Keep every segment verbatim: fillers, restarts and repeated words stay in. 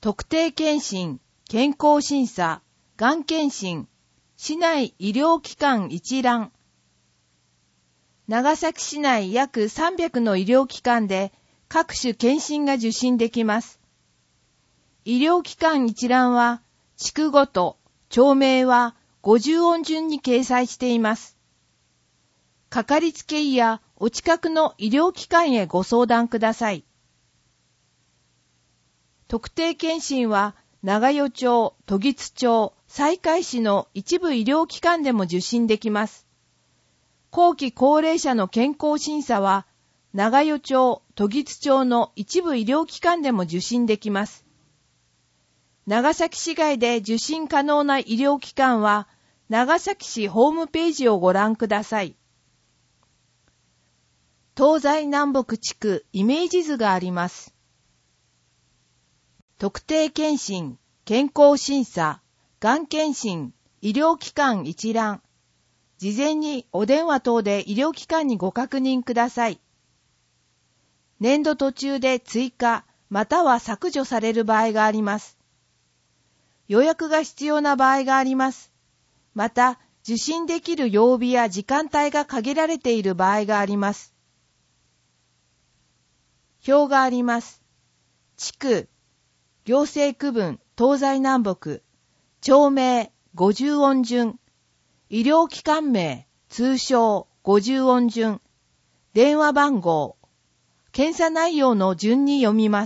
特定健診、健康審査、がん検診、市内医療機関一覧。長崎市内約さんびゃくの医療機関で各種検診が受診できます。医療機関一覧は、地区ごと、町名はごじゅう音順に掲載しています。かかりつけ医やお近くの医療機関へご相談ください。特定健診は、長与町、時津町、西海市の一部医療機関でも受診できます。後期高齢者の健康審査は、長与町、時津町の一部医療機関でも受診できます。長崎市外で受診可能な医療機関は、長崎市ホームページをご覧ください。東西南北地区イメージ図があります。特定健診、健康審査、がん検診、医療機関一覧。事前にお電話等で医療機関にご確認ください。年度途中で追加、または削除される場合があります。予約が必要な場合があります。また、受診できる曜日や時間帯が限られている場合があります。表があります。地区、行政区分、東西南北、町名、ごじゅう音順、医療機関名、通称、ごじゅう音順、電話番号、検査内容の順に読みます。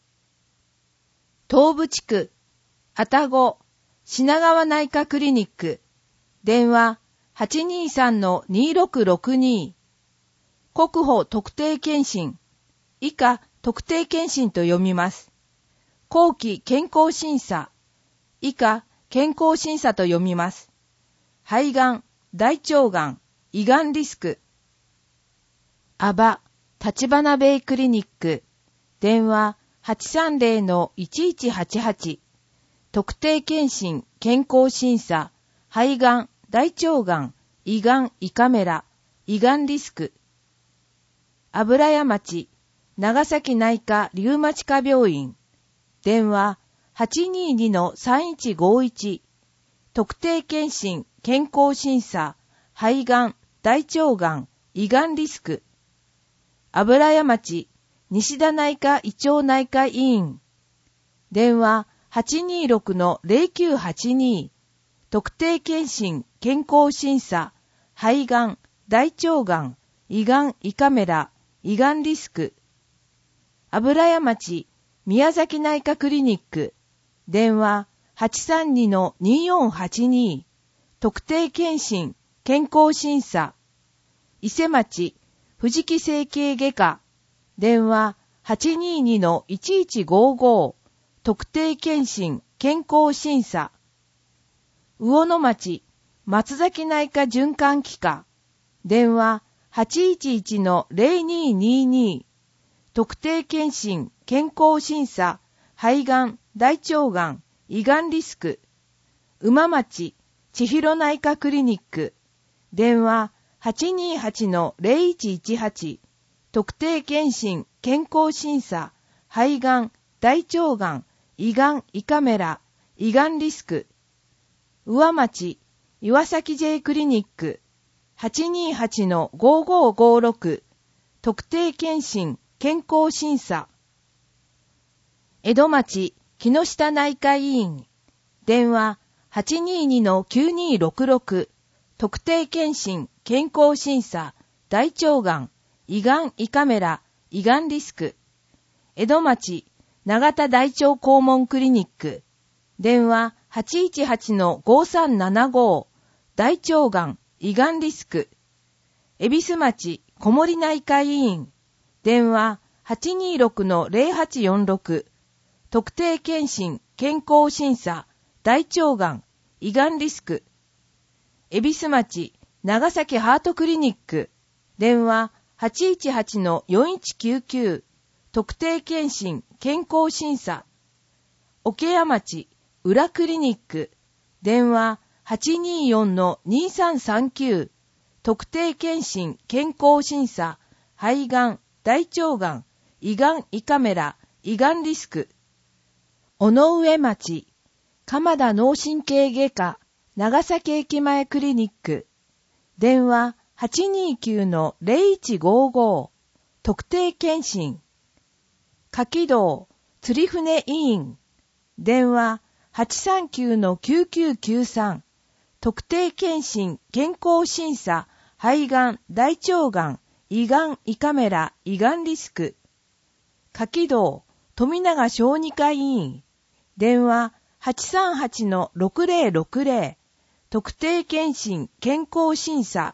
東部地区、愛宕、品川内科クリニック、電話 はちにーさんのにーろくろくに、国保特定健診、以下特定健診と読みます。後期健康審査、以下健康審査と読みます。肺がん、大腸がん、胃がんリスク。アバ、立花ベイクリニック、電話 はちさんぜろのいちいちはちはち、特定健診、健康審査、肺がん、大腸がん、胃がん、胃カメラ、胃がんリスク。油屋町、長崎内科リウマチ科病院、電話 はちにーにのさんいちごいち、特定健診、健康審査、肺がん、大腸がん、胃がんリスク。油屋町、西田内科胃腸内科医院、電話 はちにーろくのぜろきゅうはちに、特定健診、健康審査、肺がん、大腸がん、胃がん、胃カメラ、胃がんリスク。油屋町、宮崎内科クリニック、電話 はちさんにのにーよんはちに、特定健診、健康審査。伊勢町、藤木整形外科、電話 はちにーにのいちいちごご、特定健診、健康審査。魚野町、松崎内科循環器科、電話 はちいちいちのぜろにーにーに、特定健診、健康審査、肺がん、大腸がん、胃がんリスク。馬町、千尋内科クリニック、電話 はちにーはちのぜろいちいちはち、特定健診、健康審査、肺がん、大腸がん、胃がん、胃カメラ、胃がんリスク。宇和町、岩崎 J クリニック、はちにーはちのごごごろく、特定健診、健康審査。江戸町、木下内科医院、電話 はちにーにのきゅうにーろくろく、特定健診、健康審査、大腸がん、胃がん、胃カメラ、胃がんリスク。江戸町、長田大腸肛門クリニック、電話 はちいちはちのごさんななご、大腸がん、胃がんリスク。恵比寿町、小森内科医院、電話 はちにーろくのぜろはちよんろく、特定健診、健康審査、大腸がん、胃がんリスク。恵比寿町、長崎ハートクリニック、電話 はちいちはちのよんいちきゅうきゅう、特定健診、健康審査。桶屋町、裏クリニック、電話 はちにーよんのにーさんさんきゅう、特定健診、健康審査、肺がん、大腸がん、胃がん、胃カメラ、胃がんリスク。 尾上町、鎌田脳神経外科、長崎駅前クリニック、電話 はちにーきゅうのゼロいちごーごー、特定健診、柿道、釣り船医院、電話 はちさんきゅうのきゅうきゅうきゅうさん、特定健診、健康審査、肺がん、大腸がん、胃がん、胃カメラ、胃がんリスク、柿道、富永小児科医院、電話 はちさんはちのろくぜろろくぜろ、特定健診、健康審査、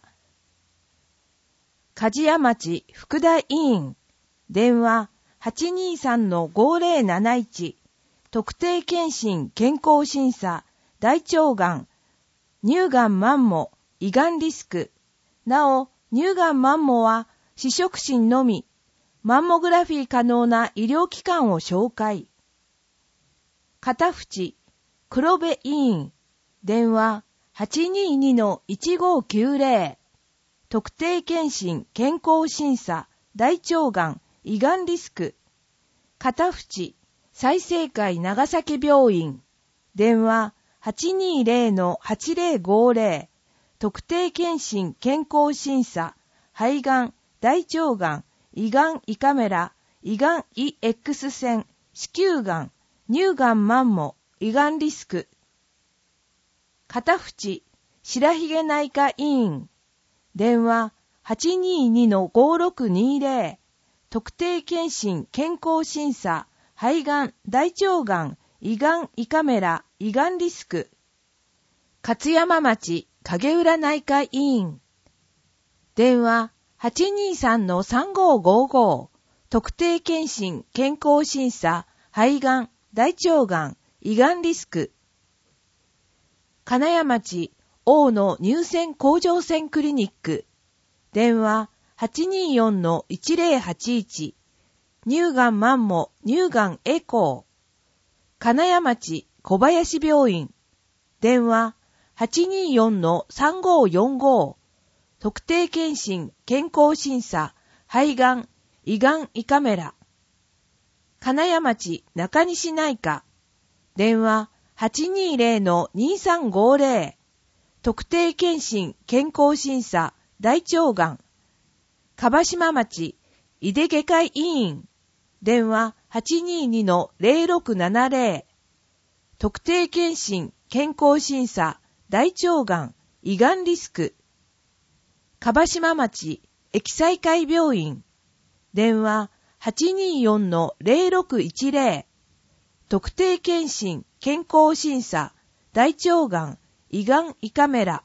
梶屋町福田医院、電話 はちにーさんのごぜろなないち、特定健診、健康審査、大腸がん、乳がんマンモ、胃がんリスク。なお、乳がんマンモは、視触診のみ、マンモグラフィー可能な医療機関を紹介。片淵、黒部医院、電話 はちにーにのいちごーきゅうぜろ、特定健診、健康審査、大腸がん、胃がんリスク。片淵、済生会長崎病院、電話 はちにーぜろのはちぜろごーぜろ、特定健診、健康審査、肺がん、大腸がん、胃がん胃カメラ、胃がん胃 X 線、子宮がん、乳がんマンモ、胃がんリスク。片淵、白髭内科医院、電話 はちにーにのごーろくにーぜろ、特定健診、健康審査、肺がん、大腸がん、胃がん胃カメラ、胃がんリスク。勝山町、影浦内科医院、電話 はちにーさんのさんごーごーごー、特定健診、健康審査、肺がん、大腸がん、胃がんリスク。金谷町、大野乳腺甲状腺クリニック、電話 はちにーよんのいちぜろはちいち、乳がんマンモ、乳がんエコー。金谷町、小林病院、電話 はちにーよんのさんごーよんごー、特定健診、健康審査、肺がん、胃がん胃カメラ。金谷町、中西内科、電話 はちにーぜろのにさんごーぜろ、特定健診、健康審査、大腸がん。樺島町、井出外科医院、電話 はちにーにのぜろろくななぜろ、特定健診、健康審査、大腸がん、胃がんリスク。樺島町、駅西会病院、電話 はちにーよんのぜろろくいちぜろ、特定健診、健康審査、大腸がん、胃がん胃カメラ。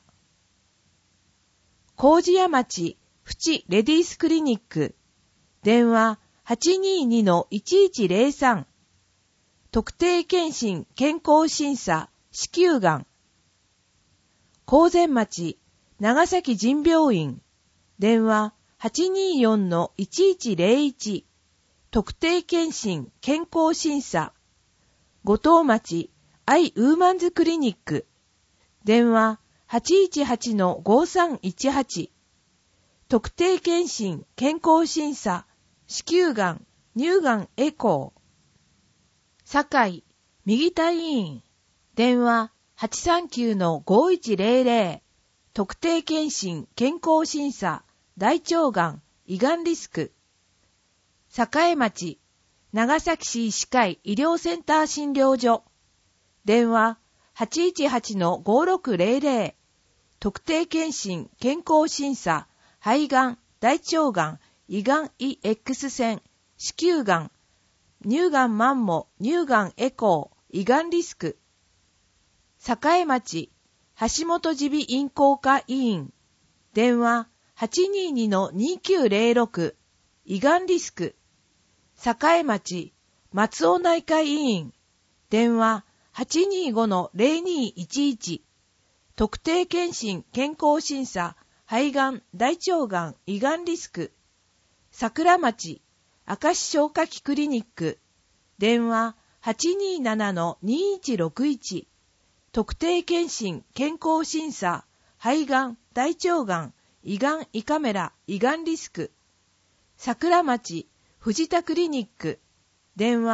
麹屋町、淵レディースクリニック、電話 はちにーにのいちいちぜろさん、特定健診、健康審査、子宮がん。高善町、長崎腎病院、電話 はちにーよんのいちいちぜろいち、特定健診、健康審査。五島町、アイウーマンズクリニック、電話 はちいちはちのごさんいちはち、特定健診、健康審査、子宮がん、乳がんエコー。堺、右田医院、電話 はちさんきゅうのごいちぜろぜろ、特定健診、健康審査、大腸がん、胃がんリスク。栄町、長崎市医師会医療センター診療所、電話 はちいちはちのごろくぜろぜろ、特定健診、健康審査、肺がん、大腸がん、胃がん胃 X 線、子宮がん、乳がんマンモ、乳がんエコー、胃がんリスク。栄町、橋本耳鼻咽喉科医院、電話 はちにーにのにきゅうぜろろく、胃がんリスク。栄町、松尾内科医院、電話 はちにーごのぜろにいちいち、特定健診、健康審査、肺がん、大腸がん、胃がんリスク。桜町、明石消化器クリニック、電話 はちにーななのにいちろくいち、特定健診、健康審査、肺がん、大腸がん、胃がん胃カメラ、胃がんリスク。桜町、藤田クリニック、電話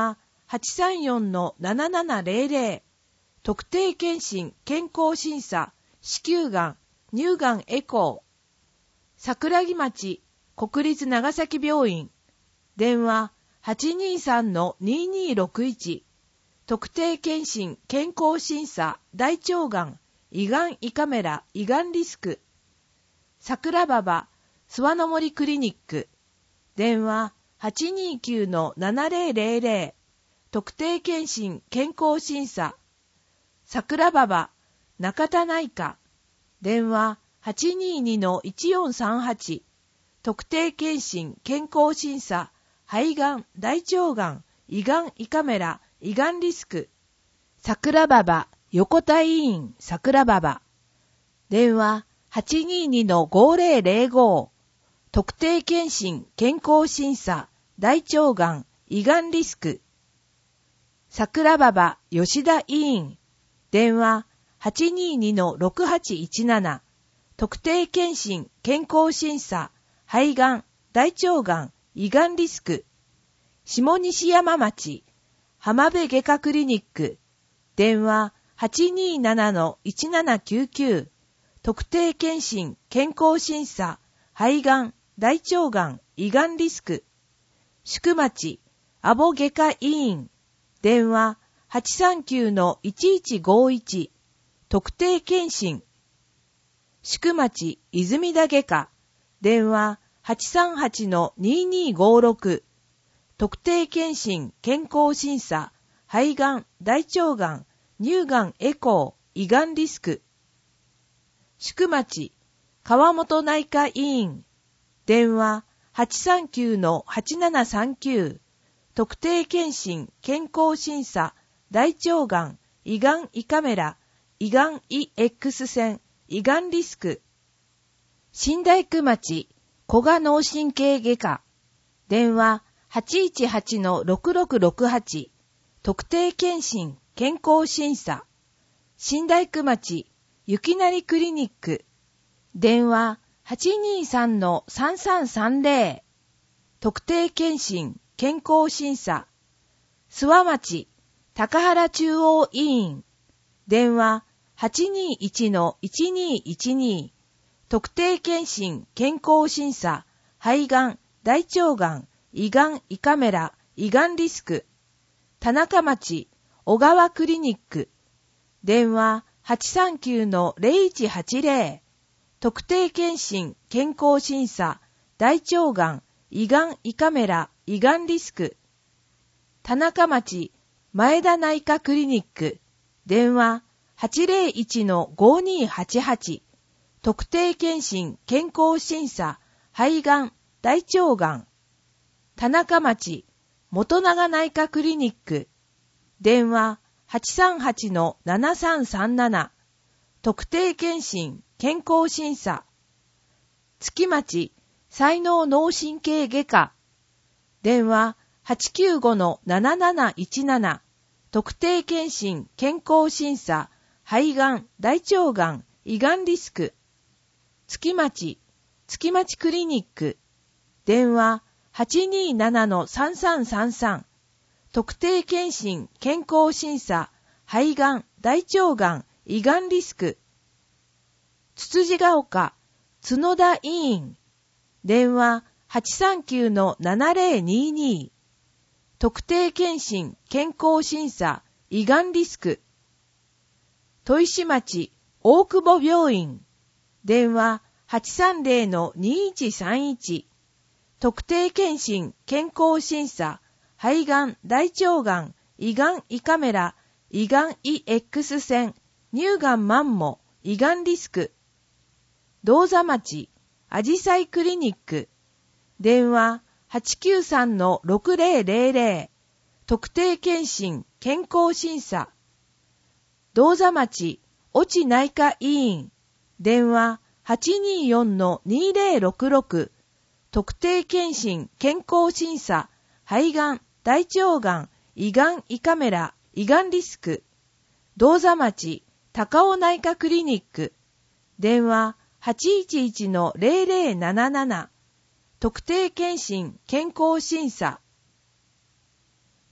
はちさんよんのななななゼロゼロ、特定健診健康審査、子宮がん、乳がんエコー、桜木町国立長崎病院、電話 はちにさんのににろくいち、特定健診健康審査、大腸がん、胃がん胃カメラ、胃がんリスク、桜馬場諏訪の森クリニック、電話 はちにきゅうのななゼロゼロゼロ、特定健診健康審査、桜馬場中田内科、電話 はちににのいちよんさんはち、特定健診健康審査、肺がん、大腸がん、胃がん胃カメラ、胃がんリスク、桜馬場横田医院桜馬場、電話 はちににのごゼロゼロご、特定健診健康審査、大腸がん、胃がんリスク、桜馬場吉田医院、電話 はちににのろくはちいちなな、特定健診健康審査、肺がん、大腸がん、胃がんリスク、下西山町浜辺外科クリニック、電話 はちにななのいちななきゅうきゅう、特定健診健康審査、肺がん、大腸がん、胃がんリスク、宿町阿保外科医院、電話 はちさんきゅうのいちいちごいち、特定健診、宿町泉田外科、電話 はちさんはちのににごろく、特定健診健康審査、肺がん、大腸がん、乳がんエコー、胃がんリスク、宿町川本内科医院、電話 はちさんきゅうのはちななさんきゅう、特定健診健康審査、大腸がん、胃がん胃カメラ、胃がん胃 X 線、胃がんリスク、新大工町古賀脳神経外科、電話 はちいちはちのろくろくろくはち、特定健診健康審査、新大工町雪成クリニック、電話 はちにさんのさんさんさんゼロ、特定健診健康審査、諏訪町高原中央医院、電話 はちにいちのいちにいちに、特定健診健康審査、肺がん、大腸がん、胃がん胃カメラ、胃がんリスク、田中町小川クリニック、電話 はちさんきゅうのゼロいちはちゼロ、特定健診健康審査、大腸がん、胃がん胃カメラ、胃がんリスク、田中町前田内科クリニック、電話 はちゼロいちのごにはちはち、特定健診健康審査、肺がん、大腸がん、田中町元長内科クリニック、電話 はちさんはちのななさんさんなな、特定健診健康審査、月町才能脳神経外科、電話 はちきゅうごのなななないちなな、特定健診健康審査、肺がん、大腸がん、胃がんリスク、月町月町クリニック、電話 はちにななのさんさんさんさん、特定健診健康審査、肺がん、大腸がん、胃がんリスク、つつじが丘角田医院、電話 はちさんきゅうのななゼロにに、特定健診健康審査、胃がんリスク、砥石町大久保病院、電話 はちさんゼロのにいちさんいち、特定健診健康審査、肺がん、大腸がん、胃がん胃カメラ、胃がん胃 X 線、乳がんマンモ、胃がんリスク、銅座町あじさいクリニック、電話 はちきゅうさんのろくゼロゼロゼロ、特定健診健康審査、銅座町越智内科医院、電話 はちによんのにゼロろくろく、特定健診健康審査、肺がん、大腸がん、胃がん胃カメラ、胃がんリスク、銅座町高尾内科クリニック、電話 はちいちいちのゼロゼロなななな、特定健診健康審査、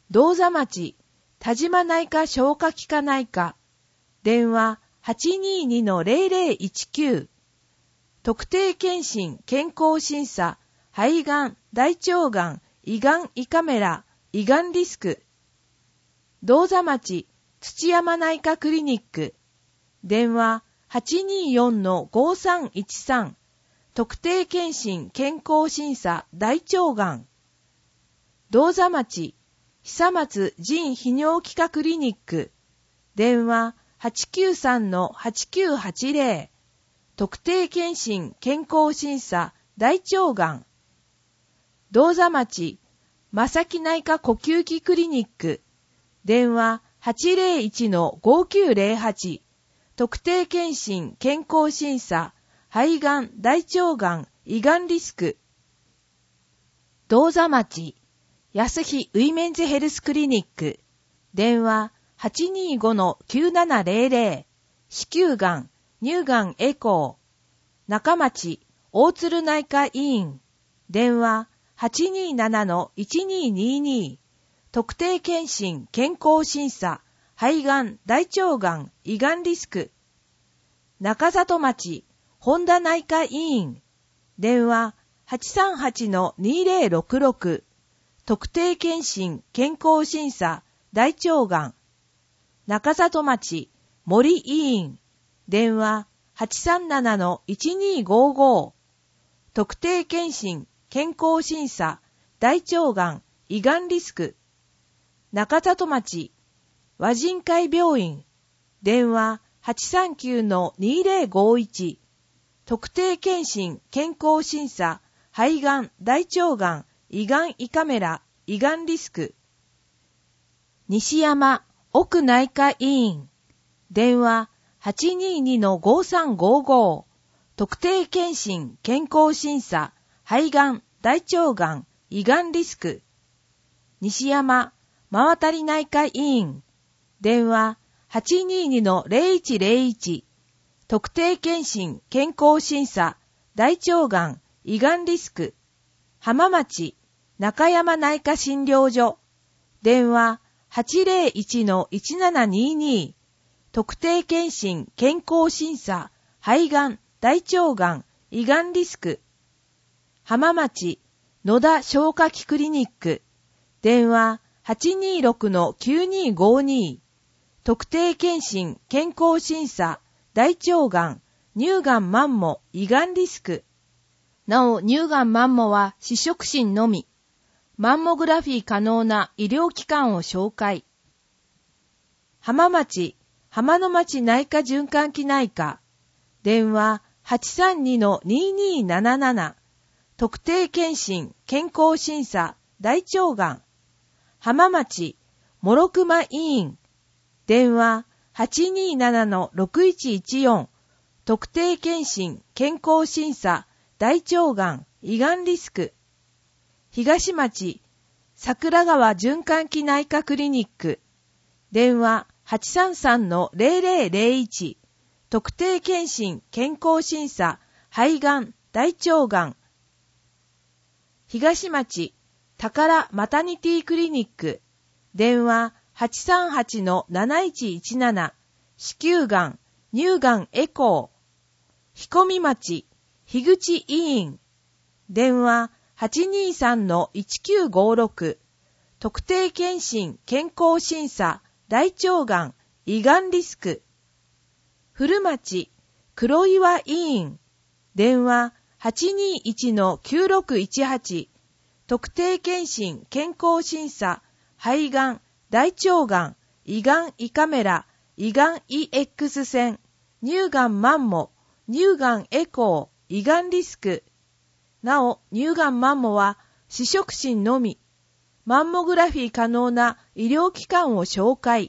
銅座町、田島内科消化器科内科、電話 はちにーにのゼロゼロいちきゅう、特定健診健康審査、肺がん、大腸がん、胃がん胃カメラ、胃がんリスク、銅座町、土山内科クリニック、電話 はちにーよんのごさんいちさん、特定健診健康審査大腸がん、銅座町、久松腎泌尿器科クリニック、電話 はちきゅうさんのはちきゅうはちゼロ、特定健診健康審査大腸がん、銅座町、正木内科呼吸器クリニック、電話 はちゼロいちのごきゅうゼロはち、特定健診健康審査、肺がん、大腸がん、胃がんリスク。銅座町、安日ウィメンズヘルスクリニック、電話 はちにーごのきゅうななゼロゼロ、子宮がん、乳がんエコー、中町、大鶴内科医院、電話 はちにーななのいちにーにーに、特定健診健康審査、肺がん、大腸がん、胃がんリスク。中里町、本田内科医院、電話 はちさんはちのにゼロろくろく、特定健診健康審査、大腸がん。中里町、森医院、電話 はちさんななのいちにーごご、特定健診健康審査、大腸がん、胃がんリスク。中里町、和人会病院、電話 はちさんきゅうのにゼロごいち、特定健診健康審査、肺がん、大腸がん、胃がん胃カメラ、胃がんリスク。西山、奥内科医院、電話 はちにーにのごさんごご、特定健診健康審査、肺がん、大腸がん、胃がんリスク。西山、真渡内科医院、電話 はちにーにのゼロいちゼロいち、特定健診健康審査、大腸がん、胃がんリスク。浜町、中山内科診療所、電話 はちゼロいちのいちななにーに、特定健診健康審査、肺がん、大腸がん、胃がんリスク。浜町、野田消化器クリニック、電話 はちにーろくのきゅうにーごに、特定健診健康審査、大腸がん、乳がんマンモ、胃がんリスク。なお、乳がんマンモは試食診のみ。マンモグラフィー可能な医療機関を紹介。浜町、浜野町内科循環器内科。電話 はちさんにのにーにーなななな。特定健診健康審査、大腸がん。浜町、諸熊医院。電話 はちにーななのろくいちいちよん。特定健診健康審査、大腸がん、胃がんリスク。東町、桜川循環器内科クリニック。電話 はちさんさんのゼロゼロゼロいち。特定健診健康審査、肺がん、大腸がん。東町、宝マタニティクリニック。電話 はちさんはちのなないちいちなな。子宮がん、乳がんエコー。彦見町、樋口医院。電話 はちにーさんのいちきゅうごろく。特定健診健康審査、大腸がん、胃がんリスク。古町、黒岩医院。電話 はちにーいちのきゅうろくいちはち。特定健診健康審査、肺がん、大腸がん、胃がん胃カメラ、胃がん イーエックス 線、乳がんマンモ、乳がんエコー、胃がんリスク。なお、乳がんマンモは試食診のみ。マンモグラフィー可能な医療機関を紹介。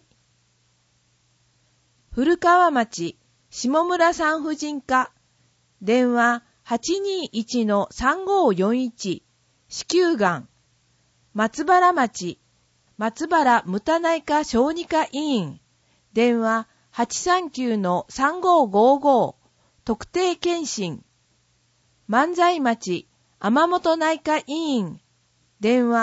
古川町、下村産婦人科。電話 はちにーいちのさんごよんいち。子宮がん。松原町、松原無多内科小児科医院。電話 はちさんきゅうのさんごごご。特定健診。万歳町、天本内科医院。電話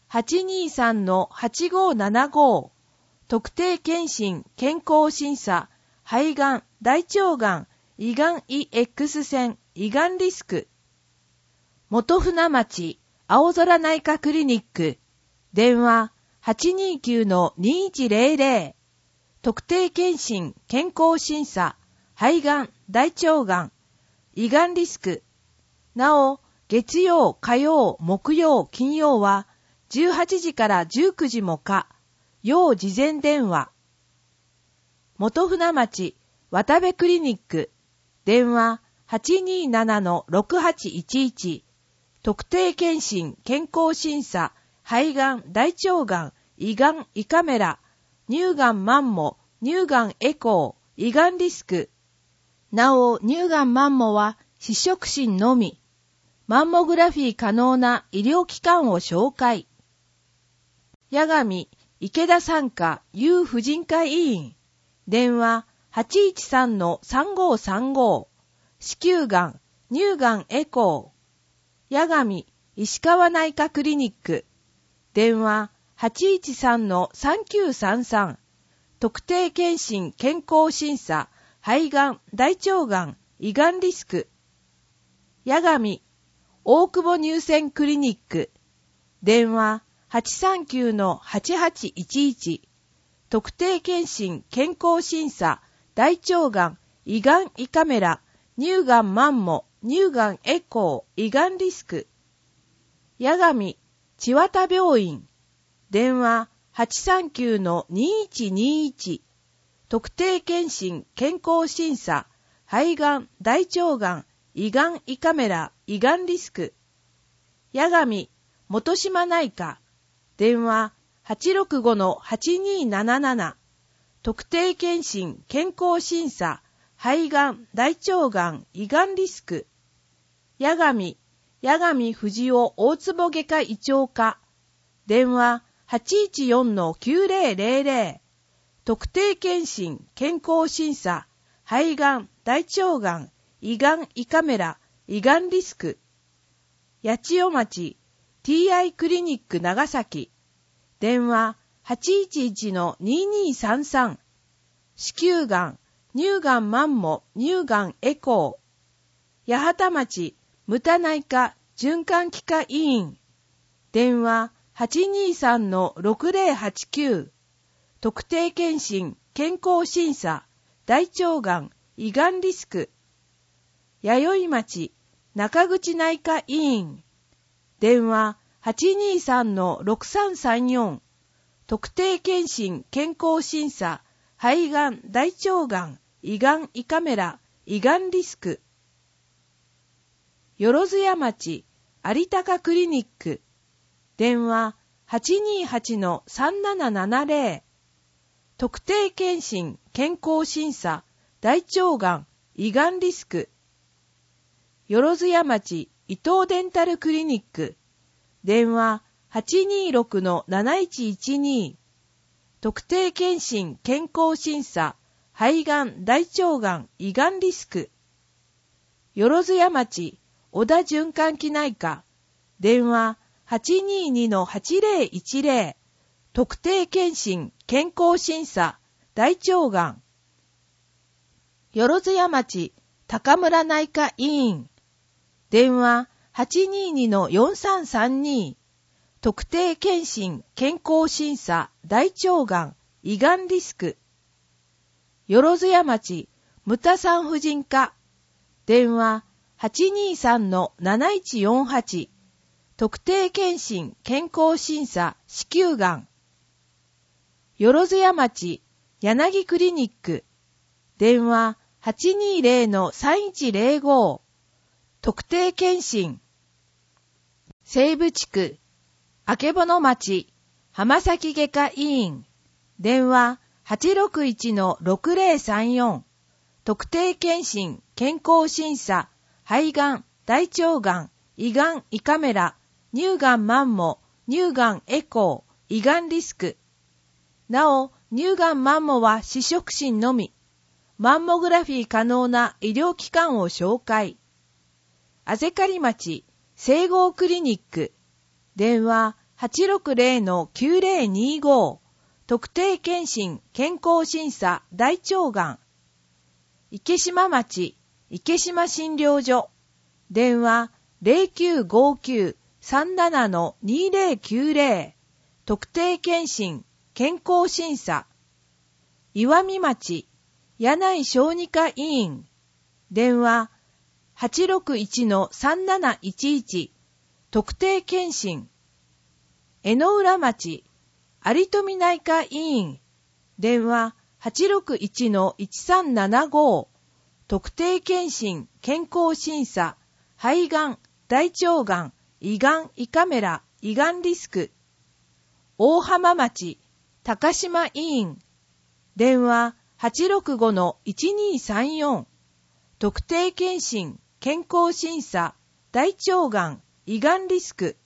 はちにーさんのはちごーななご、特定健診健康審査、肺がん、大腸がん、胃がん胃 X 線、胃がんリスク。元船町、青空内科クリニック、電話 はちにーきゅうのにいちゼロゼロ、特定健診健康審査、肺がん、大腸がん、胃がんリスク。なお、月曜、火曜、木曜、金曜はじゅうはちじからじゅうくじも可、要事前電話。元船町、渡部クリニック、電話 はちにーななのろくはちいちいち、特定健診健康審査、肺がん、大腸がん、胃がん胃カメラ、乳がんマンモ、乳がんエコー、胃がんリスク。なお、乳がんマンモは非触診のみ。マンモグラフィー可能な医療機関を紹介。八神、池田産科有婦人科医院。電話 はちいちさんのさんごーさんご、子宮がん、乳がんエコー。八神、石川内科クリニック。電話 はちいちさんのさんきゅうさんさん、特定健診健康審査、肺がん、大腸がん、胃がんリスク。八神、大久保乳腺クリニック。電話 はちさんきゅうのはちはちいちいち、特定健診健康審査、大腸がん、胃がん胃カメラ、乳がんマンモ、乳がんエコー、胃がんリスク。八神、千綿病院。電話 はちさんきゅうのにいちにいち、特定健診健康審査、肺がん、大腸がん、胃がん胃カメラ、胃がんリスク。八神、元島内科。電話 はちろくごのはちにーなななな、特定健診健康審査、肺がん、大腸がん、胃がんリスク。八神、八神藤尾大坪外科胃腸科。電話 はちいちよんのきゅうぜろぜろぜろ、特定健診健康審査、肺がん、大腸がん、胃がん胃カメラ、胃がんリスク。八千代町 ティーアイ クリニック長崎。電話 はちいちいちのにーにーさんさん、子宮がん、乳がんマンモ、乳がんエコー。八幡町牟田内科循環器科医院。電話 はちにーさんのろくぜろはちきゅう、特定健診健康審査、大腸がん、胃がんリスク。弥生町中口内科医院。電話 はちにーさんのろくさんさんよん、特定健診健康審査、肺がん、大腸がん、胃がん胃カメラ、胃がんリスク。よろずや町有高クリニック。電話 はちにーはちのさんななななぜろ、特定健診健康審査、大腸がん、胃がんリスク。よろずや町伊東デンタルクリニック。電話 はちにーろくのなないちいちに、特定健診健康審査、肺がん、大腸がん、胃がんリスク。よろずや町小田循環器内科。電話 はちにーにのはちぜろいちぜろ、特定健診健康審査、大腸がん。よろずや町高村内科医院。電話 はちにーにのよんさんさんに、特定健診健康審査、大腸がん、胃がんリスク。よろずや町牟田産婦人科。電話 はちにーさんのなないちよんはち、特定健診健康審査、子宮がん。よろずや町柳クリニック。電話 はちにーぜろのさんいちぜろご、特定健診。西部地区あけぼの町浜崎外科医院。電話 はちろくいちのろくぜろさんよん、特定健診健康審査、肺がん、大腸がん、胃がん胃カメラ、乳がんマンモ、乳がんエコー、胃がんリスク。なお、乳がんマンモは非触診のみ。マンモグラフィー可能な医療機関を紹介。あぜかり町整合クリニック。電話はちろくゼロのきゅうゼロにご、特定健診健康審査大腸がん。池島町池島診療所。電話 ゼロきゅうごきゅうさんななのにゼロきゅうゼロ、特定健診健康審査。岩見町柳井小児科医院。電話 はちろくいちのさんなないちいち、特定健診。江ノ浦町有富内科医院。電話 はちろくいちのいちさんななご、特定健診健康審査。肺がん、大腸がん、胃がん、胃カメラ、胃がんリスク。大浜町高島医院。電話 はちろくごのいちにさんよん、特定健診健康審査。大腸がん、胃がんリスク。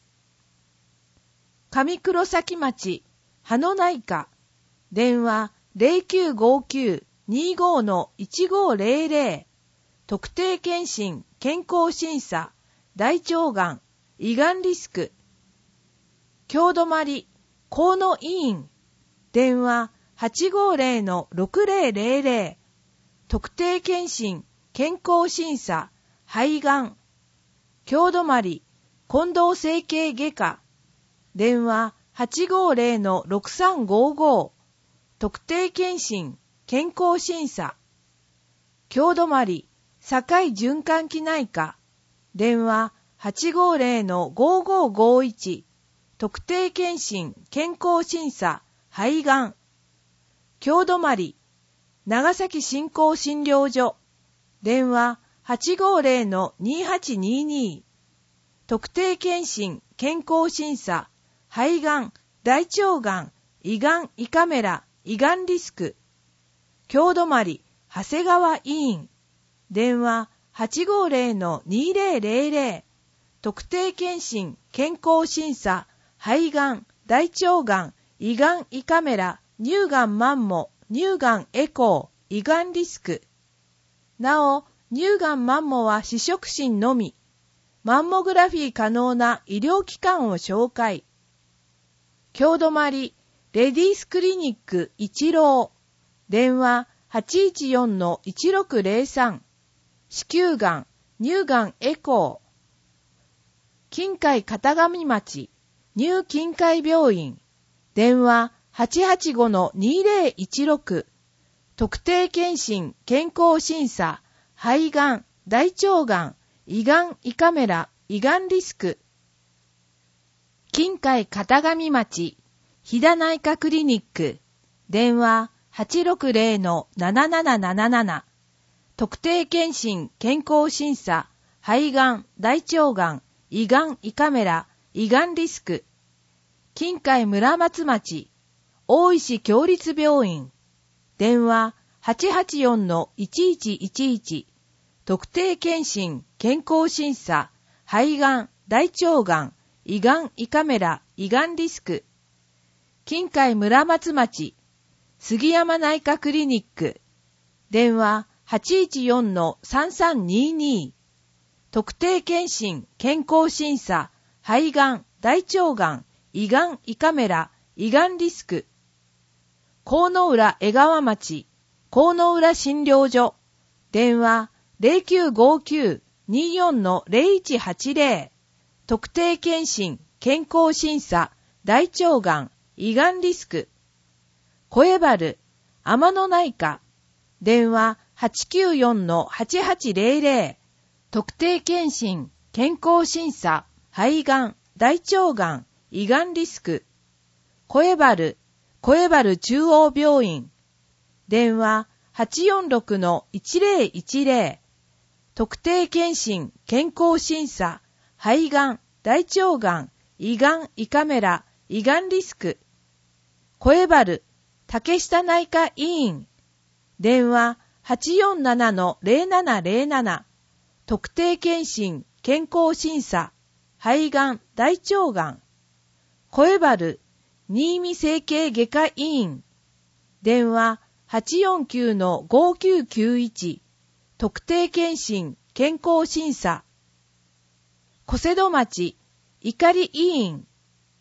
上黒崎町葉の内科。電話 ゼロきゅうごきゅうにごのいちごゼロゼロ、特定健診健康審査。大腸がん、胃がんリスク。京泊河野医院。電話 はちごゼロのろくゼロゼロゼロ、特定健診健康審査。肺がん。京泊近藤整形外科。電話 はちごゼロのろくさんごご、特定健診健康審査。京泊堺循環器内科。電話 はちごゼロのごごごいち、特定健診健康審査。肺がん。京泊長崎振興診療所。電話 はちごゼロのにはちにに、特定健診健康審査。肺がん、大腸がん、胃がん、胃カメラ、胃がんリスク。京泊長谷川医院。電話 はちごゼロのにゼロゼロゼロ、特定健診健康審査。肺がん、大腸がん、胃がん、胃カメラ、乳がんマンモ、乳がんエコー、胃がんリスク。なお、乳がんマンモは試食診のみ。マンモグラフィー可能な医療機関を紹介。京泊レディースクリニック一郎。電話 はちいちよんのいちろくゼロさん、子宮がん、乳がんエコー。近海片上町乳近海病院。電話 はちはちごのにゼロいちろく、特定健診健康審査。肺がん、大腸がん、胃がん、胃カメラ、胃がんリスク。近海片上町飛騨内科クリニック。電話 はちろくゼロのなななななななな、特定健診健康審査。肺がん、大腸がん、胃がん、胃カメラ、胃がんリスク。近海村松町大石共立病院。電話 はちはちよんのいちいちいちいち、特定健診健康審査。肺がん、大腸がん、胃がん、胃カメラ、胃がんリスク。近海村松町杉山内科クリニック。電話 はちいちよんのさんさんにに、特定健診健康審査。肺がん、大腸がん、胃がん、胃カメラ、胃がんリスク。河野浦江川町河野浦診療所。電話 ゼロきゅうごきゅうによんのゼロいちはちゼロ、特定健診健康審査。大腸がん、胃がんリスク。小江原天野内科。電話 はちきゅうよんのはちはちゼロゼロ、特定健診健康審査。肺がん、大腸がん、胃がんリスク。小江原小江原中央病院。電話 はちよんろくのいちゼロいちゼロ、特定健診健康審査。肺がん、大腸がん、胃がん、胃カメラ、胃がんリスク。小江原竹下内科医院。電話 はちよんななのゼロななゼロなな、特定健診健康審査。肺がん、大腸がん。小江原新見整形外科医院。電話 はちよんきゅうのごきゅうきゅういち、特定健診健康審査。小瀬戸町いかり医院。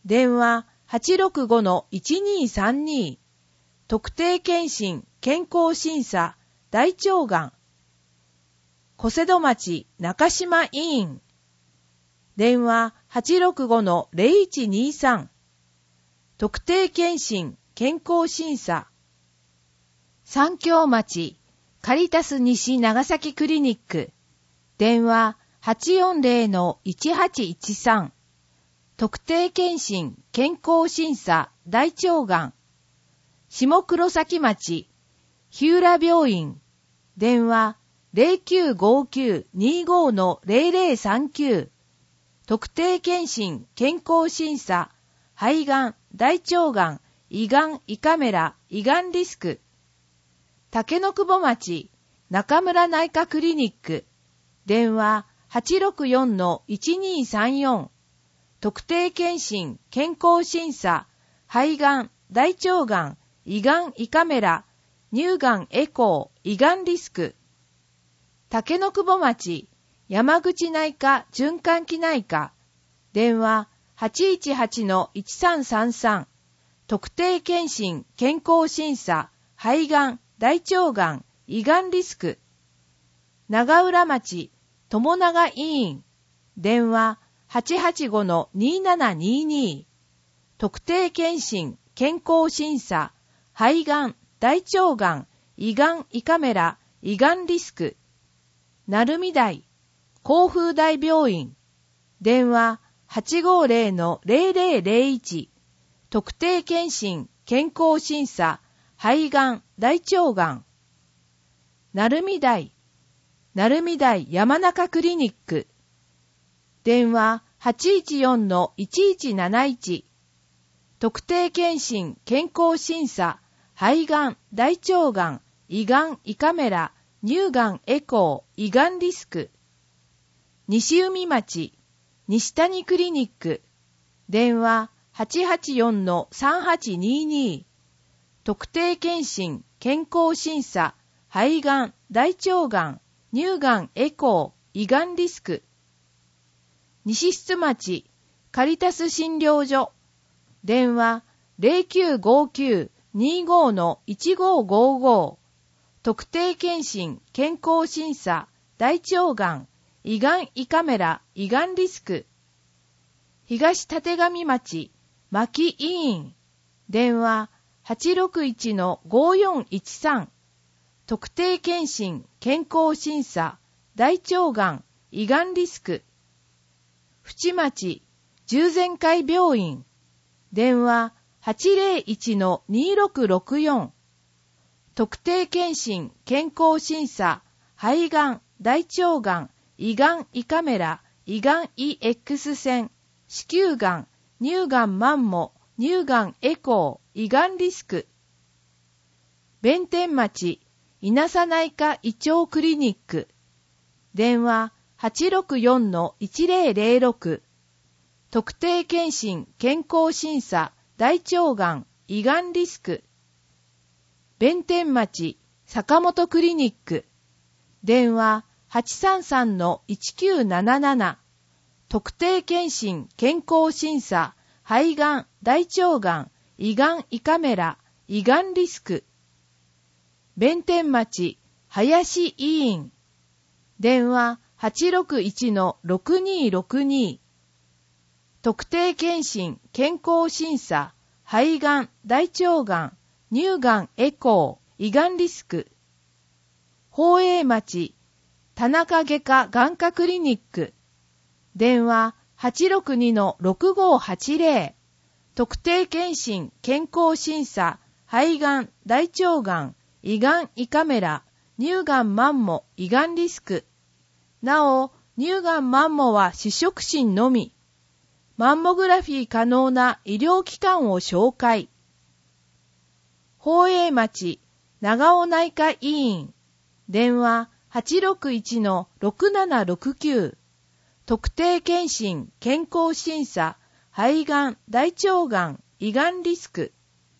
電話 はちろくごのいちにーさんに、特定健診健康審査大腸がん、小瀬戸町中島医院、電話 はちろくごのゼロいちにさん、特定健診健康審査、三京町カリタス西長崎クリニック、電話 はちよんゼロのいちはちいちさん、特定健診健康審査大腸がん、下黒崎町日浦病院、電話 ゼロきゅうごきゅうにごのゼロゼロさんきゅう、特定健診健康審査肺がん大腸がん胃がん胃カメラ胃がんリスク、竹の久保町中村内科クリニック、電話 はちろくよんのいちにーさんよん、特定健診健康審査肺がん大腸がん胃がん胃カメラ乳がんエコー胃がんリスク、竹の久保町山口内科循環器内科、電話 はちいちはちのいちさんさんさん、特定健診健康審査肺がん大腸がん胃がんリスク、長浦町友永医院、電話 はちはちごのにななにに、特定健診健康審査肺がん大腸がん胃がん胃カメラ胃がんリスク、鳴海台甲風大病院、電話 はちごゼロのゼロゼロゼロいち、特定健診健康審査肺がん大腸がん、鳴海台鳴海台山中クリニック、電話 はちいちよんのいちいちなないち、特定健診健康審査肺がん大腸がん胃がん胃カメラ乳がんエコー胃がんリスク、西海町西谷クリニック、電話 はちはちよんのさんはちにに、特定健診健康審査肺がん大腸がん乳がんエコー胃がんリスク、西室町カリタス診療所、電話 ゼロきゅうごきゅうにごのいちごごご、特定健診健康審査大腸がん胃がん胃カメラ胃がんリスク、東立上町牧医院、電話 はちろくいちのごよんいちさん、特定健診健康審査大腸がん胃がんリスク、淵町十全会病院、電話 はちゼロいちのにろくろくよん、特定健診健康審査肺がん大腸がん胃がん胃カメラ胃がん胃 X 線子宮がん乳がんマンモ乳がんエコー胃がんリスク、弁天町稲佐内科胃腸クリニック、電話 はちろくよんのいちゼロゼロろく、特定健診健康審査大腸がん胃がんリスク、弁天町坂本クリニック、電話 はちさんさんのいちきゅうなななな、特定健診健康審査肺がん大腸がん胃がん胃カメラ胃がんリスク、弁天町林医院、電話 はちろくいちのろくにろくに、特定健診健康審査肺がん大腸がん乳がんエコー胃がんリスク、宝永町田中外科眼科クリニック、電話 はちろくにのろくごはちゼロ、特定健診健康審査肺がん大腸がん胃がん胃カメラ乳がんマンモ胃がんリスク、なお乳がんマンモは主触診のみ、マンモグラフィー可能な医療機関を紹介。宝永町長尾内科医院、電話 はちろくいちのろくななろくきゅう、特定健診健康審査肺がん大腸がん胃がんリスク、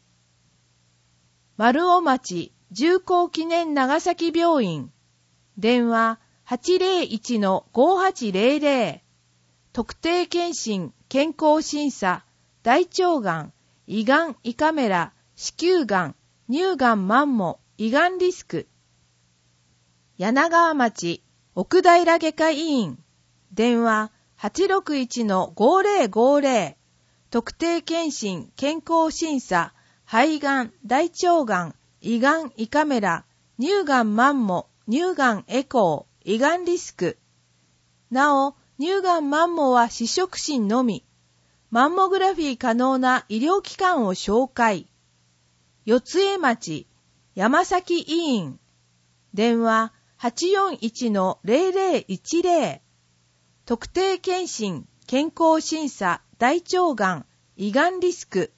丸尾町重工記念長崎病院、電話 はちゼロいちのごはちゼロゼロ、特定健診健康審査大腸がん、胃がん胃カメラ、子宮がん、乳がんマンモ、胃がんリスク。柳川町奥平外科医院。電話 はちろくいちのごぜろごぜろ。特定健診健康審査、肺がん、大腸がん、胃がん胃カメラ、乳がんマンモ、乳がんエコー、胃がんリスク。なお、乳がんマンモは試食診のみ。マンモグラフィー可能な医療機関を紹介。四江町山崎医院。電話 はちよんいちのぜろぜろいちぜろ。特定健診健康審査大腸がん胃がんリスク。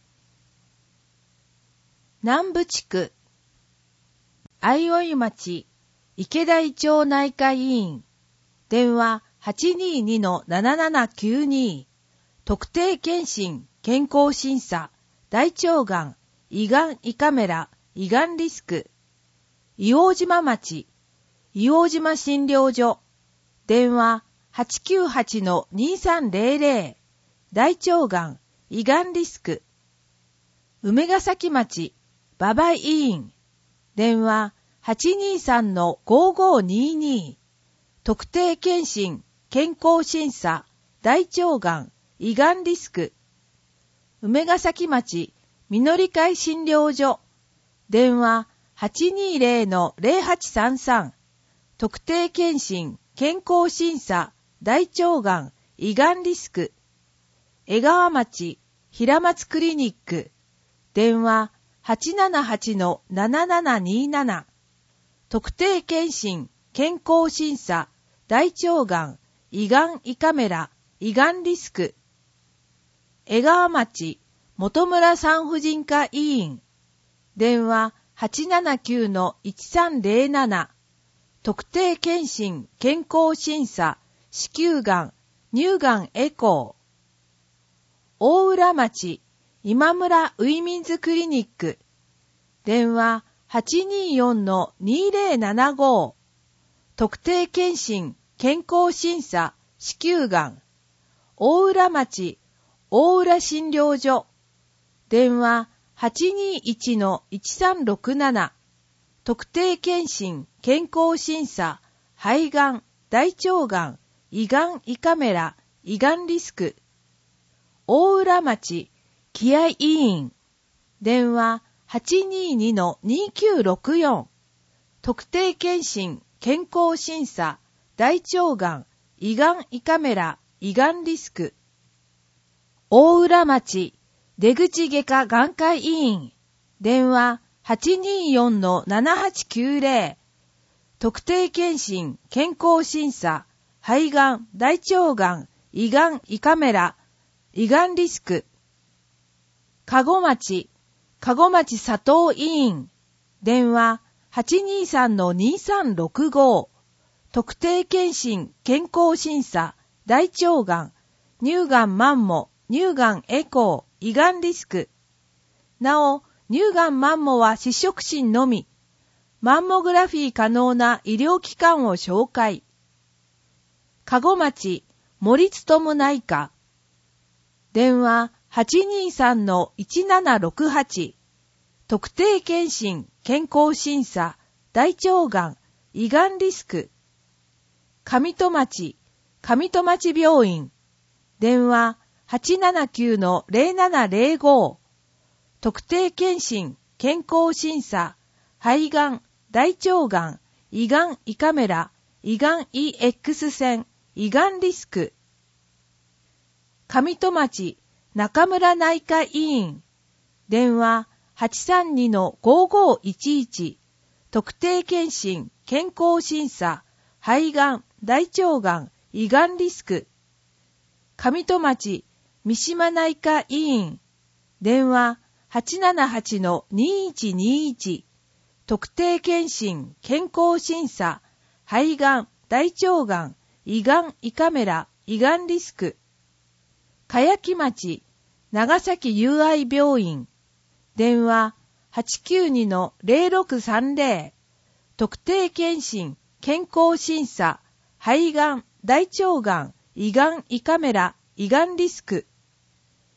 南部地区相生町池田医長内科医院。電話 はちにーにのななななきゅうに。特定健診健康審査大腸がん胃がん胃カメラ胃がんリスク。硫黄島町硫黄島診療所。電話 はちきゅうはちのにさんぜろぜろ。大腸がん胃がんリスク。梅ヶ崎町馬場医院。電話 はちにーさんのごごにーに。特定健診健康審査大腸がん胃がんリスク。梅ヶ崎町みのり会診療所。電話 はちにーぜろのぜろはちさんさん。特定健診健康審査大腸がん胃がんリスク。江川町平松クリニック。電話 はちななはちのななななにーなな。特定健診健康審査大腸がん胃がん胃カメラ胃がんリスク。江川町元村産婦人科医院。電話 はちななきゅうのいちさんぜろなな。特定健診健康審査子宮がん乳がんエコー。大浦町今村ウィミンズクリニック。電話 はちにーよんのにぜろななご。特定健診健康審査子宮がん大浦町大浦診療所。電話 はちにーいちのいちさんろくなな。特定健診健康審査肺がん大腸がん胃がん胃カメラ胃がんリスク。大浦町気合医院。電話 はちにーにのにきゅうろくよん。特定健診健康審査大腸がん胃がん胃カメラ胃がんリスク。大浦町出口外科眼科医院。電話 はちにーよんのななはちきゅうぜろ。特定健診健康審査肺がん大腸がん胃がん胃カメラ胃がんリスク。加古町加古町佐藤医院。電話 はちにーさんのにさんろくご。特定健診健康審査大腸がん乳がんマンモ乳がんエコー胃がんリスク。なお、乳がんマンモは試食診のみ。マンモグラフィー可能な医療機関を紹介。加古町森勤内科。電話 はちにーさんのいちななろくはち。特定健診健康審査大腸がん胃がんリスク。上戸町上戸町病院。電話 はちななきゅうのぜろななぜろご。特定健診健康審査肺がん大腸がん胃がん胃カメラ胃がん イーエックス 線胃がんリスク。上戸町中村内科医院。電話 はちさんにのごごいちいち。特定健診健康審査肺がん大腸がん胃がんリスク。上戸町三島内科医院。電話 はちななはちのにいちにいち。特定健診健康審査肺がん大腸がん胃がん胃カメラ胃がんリスク。茅木町長崎友愛病院。電話 はちきゅうにのぜろろくさんぜろ。特定健診健康審査肺がん大腸がん胃がん胃カメラ胃がんリスク。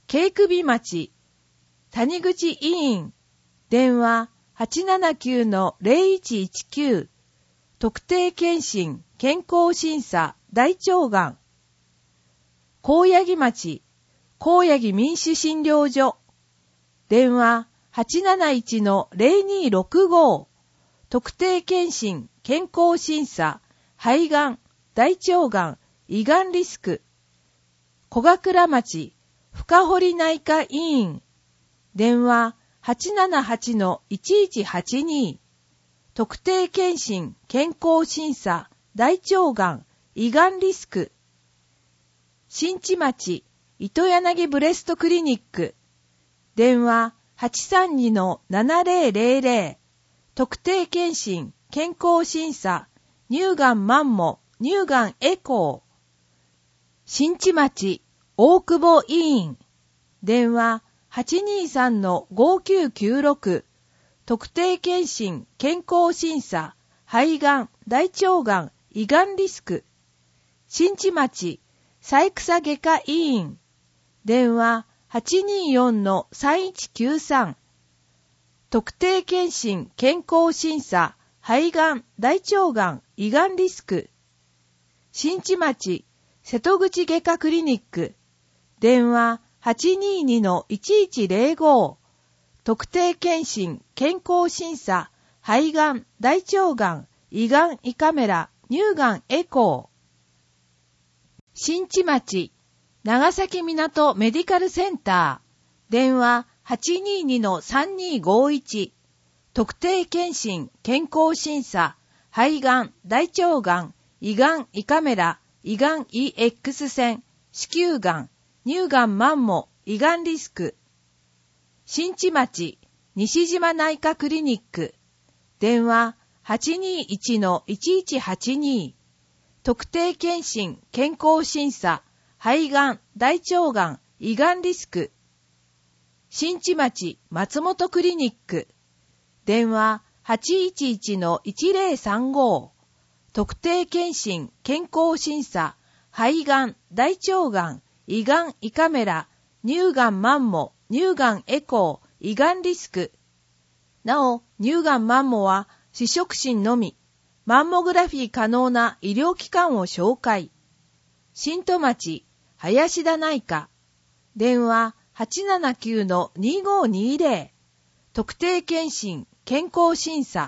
京首町、谷口医院、電話 はちななきゅうのゼロいちいちきゅう、特定健診、健康審査、大腸がん。高柳町、高柳民主診療所、電話 はちなないちのゼロにろくご、特定健診、健康審査、肺がん、大腸がん、胃がんリスク。小倉町、深堀内科医院、電話 はちななはちのいちいちはちに、特定健診、健康審査、大腸がん、胃がんリスク。新地町、糸柳ブレストクリニック、電話 はちさんにのななぜろぜろぜろ、特定健診、健康審査、乳がんマンモ、乳がんエコー。新地町、大久保医院、電話 はちにさんのごきゅうきゅうろく、特定健診、健康審査、肺がん、大腸がん、胃がんリスク。新地町、三草外科医院、電話 はちによんのさんいちきゅうさん、特定健診、健康審査、肺がん、大腸がん、胃がんリスク。新地町、瀬戸口外科クリニック、電話 はちににのいちいちぜろご、特定健診、健康審査、肺がん、大腸がん、胃がん胃カメラ、乳がんエコー。新地町、長崎港メディカルセンター、電話 はちににのさんにごいち、特定健診、健康審査、肺がん、大腸がん、胃がん胃カメラ、胃がん イーエックス 線、子宮がん、乳がんマンモ、胃がんリスク。新地町、西島内科クリニック、電話 はちにいちのいちいちはちに、特定健診、健康審査、肺がん、大腸がん、胃がんリスク。新地町、松本クリニック、電話 はちいちいちのいちぜろさんご、特定健診、健康審査、肺がん、大腸がん、胃がん胃カメラ、乳がんマンモ、乳がんエコー、胃がんリスク。なお、乳がんマンモは、試食診のみ、マンモグラフィー可能な医療機関を紹介。新戸町、林田内科、電話 はちななきゅうのにごにぜろ、特定健診、健康審査。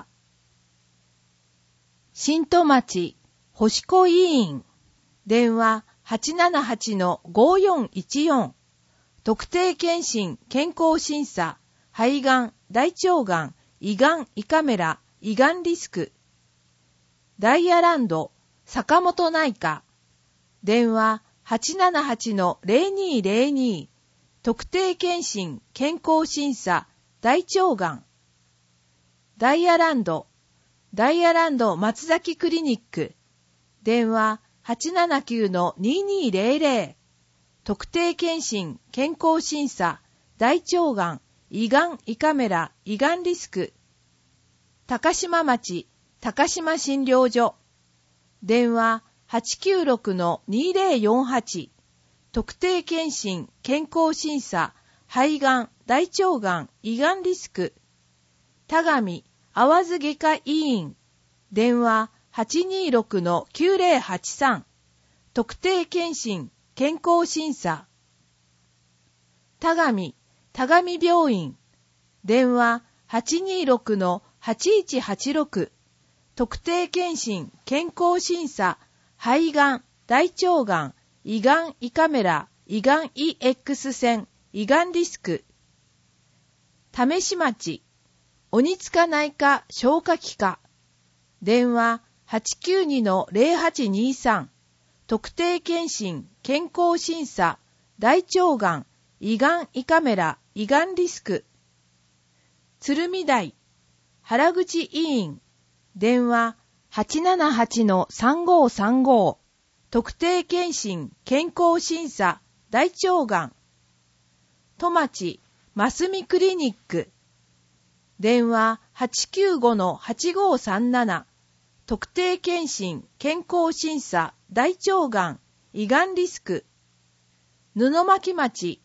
新戸町、星子医院、電話 はちななはちのごよんいちよん、特定健診、健康審査、肺がん、大腸がん、胃がん胃カメラ、胃がんリスク。ダイヤランド、坂本内科、電話 はちななはちのゼロにゼロに、特定健診、健康審査、大腸がん。ダイヤランド、ダイヤランド松崎クリニック、電話 はちななきゅうのににぜろぜろ、特定健診、健康審査、大腸がん、胃がん胃カメラ、胃がんリスク。高島町、高島診療所、電話 はちきゅうろくのにぜろよんはち、特定健診、健康審査、肺がん、大腸がん、胃がんリスク。田上、淡津外科医院、電話 はちにろくのきゅうぜろはちさん、特定健診、健康審査。田上、田上病院、電話 はちにろくのはちいちはちろく、特定健診、健康審査、肺がん、大腸がん、胃がん胃カメラ、胃がん イーエックス 線、胃がんリスク。為志町、鬼塚内科消化器科、電話 はちきゅうにのゼロはちにさん、特定健診、健康審査、大腸がん、胃がん胃カメラ、胃がんリスク。鶴見台、原口医院、電話 はちななはちのさんごさんご、特定健診、健康審査、大腸がん。戸町、ますみクリニック、電話 はちきゅうごのはちごさんなな、特定健診、健康審査、大腸がん、胃がんリスク。布巻町、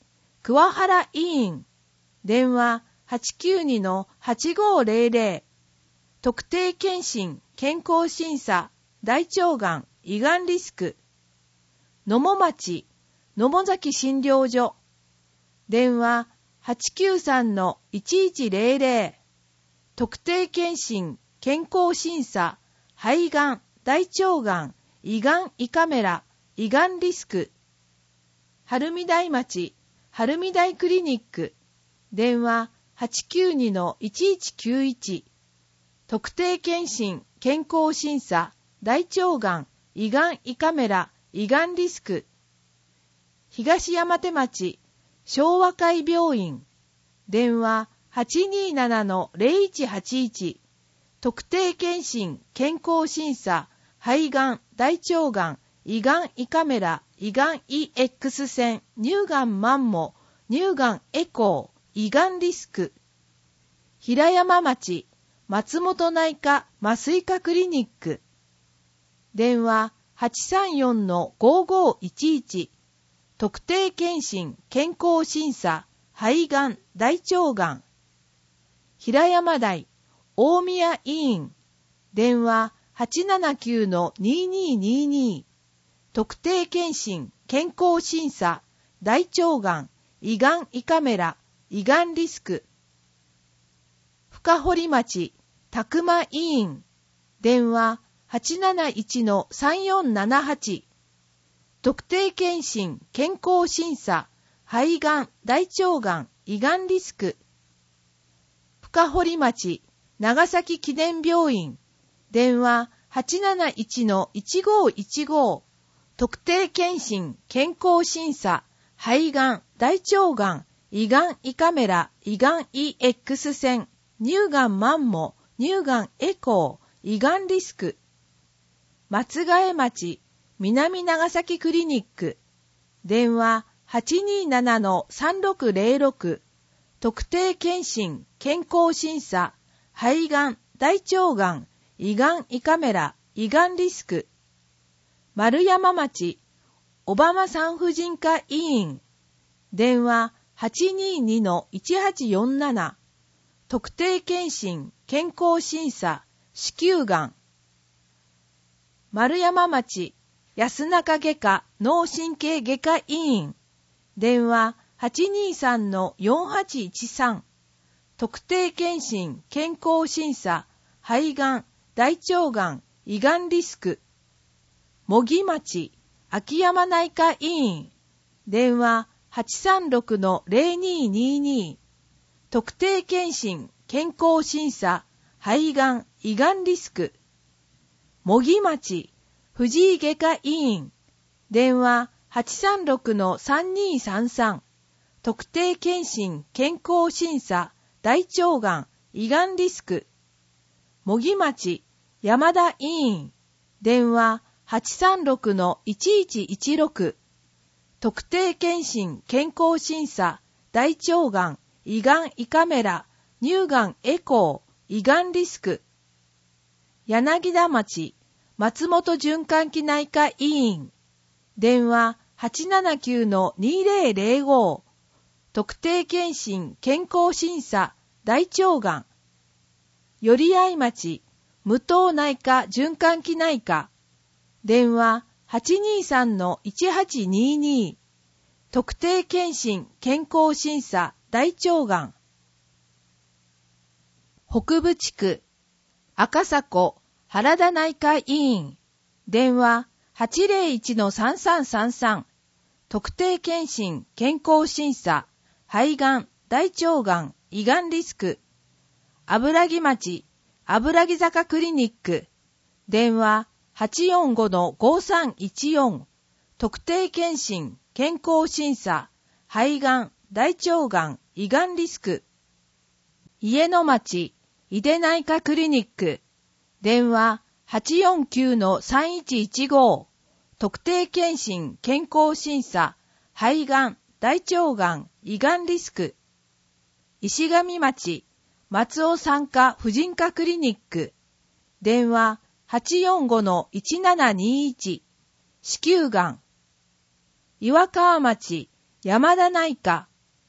桑原医院、電話 はちきゅうにのはちごーぜろぜろ、特定健診健康審査大腸がん胃がんリスク、野茂町野茂崎診療所、電話 はちきゅうさんのいちいちぜろぜろ、特定健診健康審査肺がん大腸がん胃がん胃カメラ胃がんリスク、晴海台町晴海台クリニック、電話 はちきゅうにのいちいちきゅういち、特定健診健康審査大腸がん胃がん胃カメラ胃がんリスク、東山手町昭和会病院、電話 はちにーななのぜろいちはちいち、特定健診健康審査肺がん大腸がん胃がん胃カメラ胃がん イーエックス 線乳がんマンモ乳がんエコー胃がんリスク、平山町松本内科麻酔科クリニック、電話 はちさんよんのごーごーいちいち、特定健診健康審査肺がん大腸がん、平山台大宮医院、電話 はちななきゅうのにーにーにーにー、特定健診健康審査大腸がん胃がん胃カメラ胃がんリスク、深堀町宅間医院、電話 はちなないちのさんよんななはち、特定健診健康審査肺がん大腸がん胃がんリスク、深堀町長崎記念病院、電話 はちなないちのいちごーいちごー、特定健診健康審査肺がん大腸がん胃がん胃カメラ胃がん イーエックス 線乳がんマンモ乳がんエコー胃がんリスク、松ヶ江町南長崎クリニック、電話 はちにーななのさんろくぜろろく、特定健診健康審査肺がん大腸がん胃がん胃カメラ胃がんリスク、丸山町小浜産婦人科医院、電話 はちにーにのいちはちよんなな、特定健診健康審査子宮がん、丸山町安中外科脳神経外科医院、電話 はちにーさんのよんはちいちさん、特定健診健康審査肺がん大腸がん胃がんリスク、茂木町秋山内科医院、電話 はちさんろくのぜろにーにーにー、特定健診健康審査肺がん胃がんリスク、茂木町藤井外科医院、電話 はちさんろくのさんにーさんさん、特定健診健康審査大腸がん胃がんリスク、茂木町山田医院、電話 はちさんろくのいちいちいちろく、特定健診健康審査大腸がん胃がん胃カメラ乳がんエコー胃がんリスク、柳田町松本循環器内科医院、電話 はちななきゅうのにーぜろぜろごー、特定健診健康審査大腸がん、寄合町無頭内科循環器内科、電話 はちにーさんのいちはちにーにー、特定健診健康審査大腸がん、北部地区赤坂原田内科医院、電話 はちぜろいちのさんさんさんさん、特定健診健康審査肺がん大腸がん胃がんリスク、油木町油木坂クリニック、電話 はちよんごのごさんいちよん、特定健診健康審査肺がん大腸がん胃がんリスク、家野町井出内科クリニック、電話 はちよんきゅうのさんいちいちご、特定健診健康審査肺がん大腸がん胃がんリスク、石上町松尾産科婦人科クリニック、電話 はちよんごのいちななにいち、子宮がん、岩川町山田内科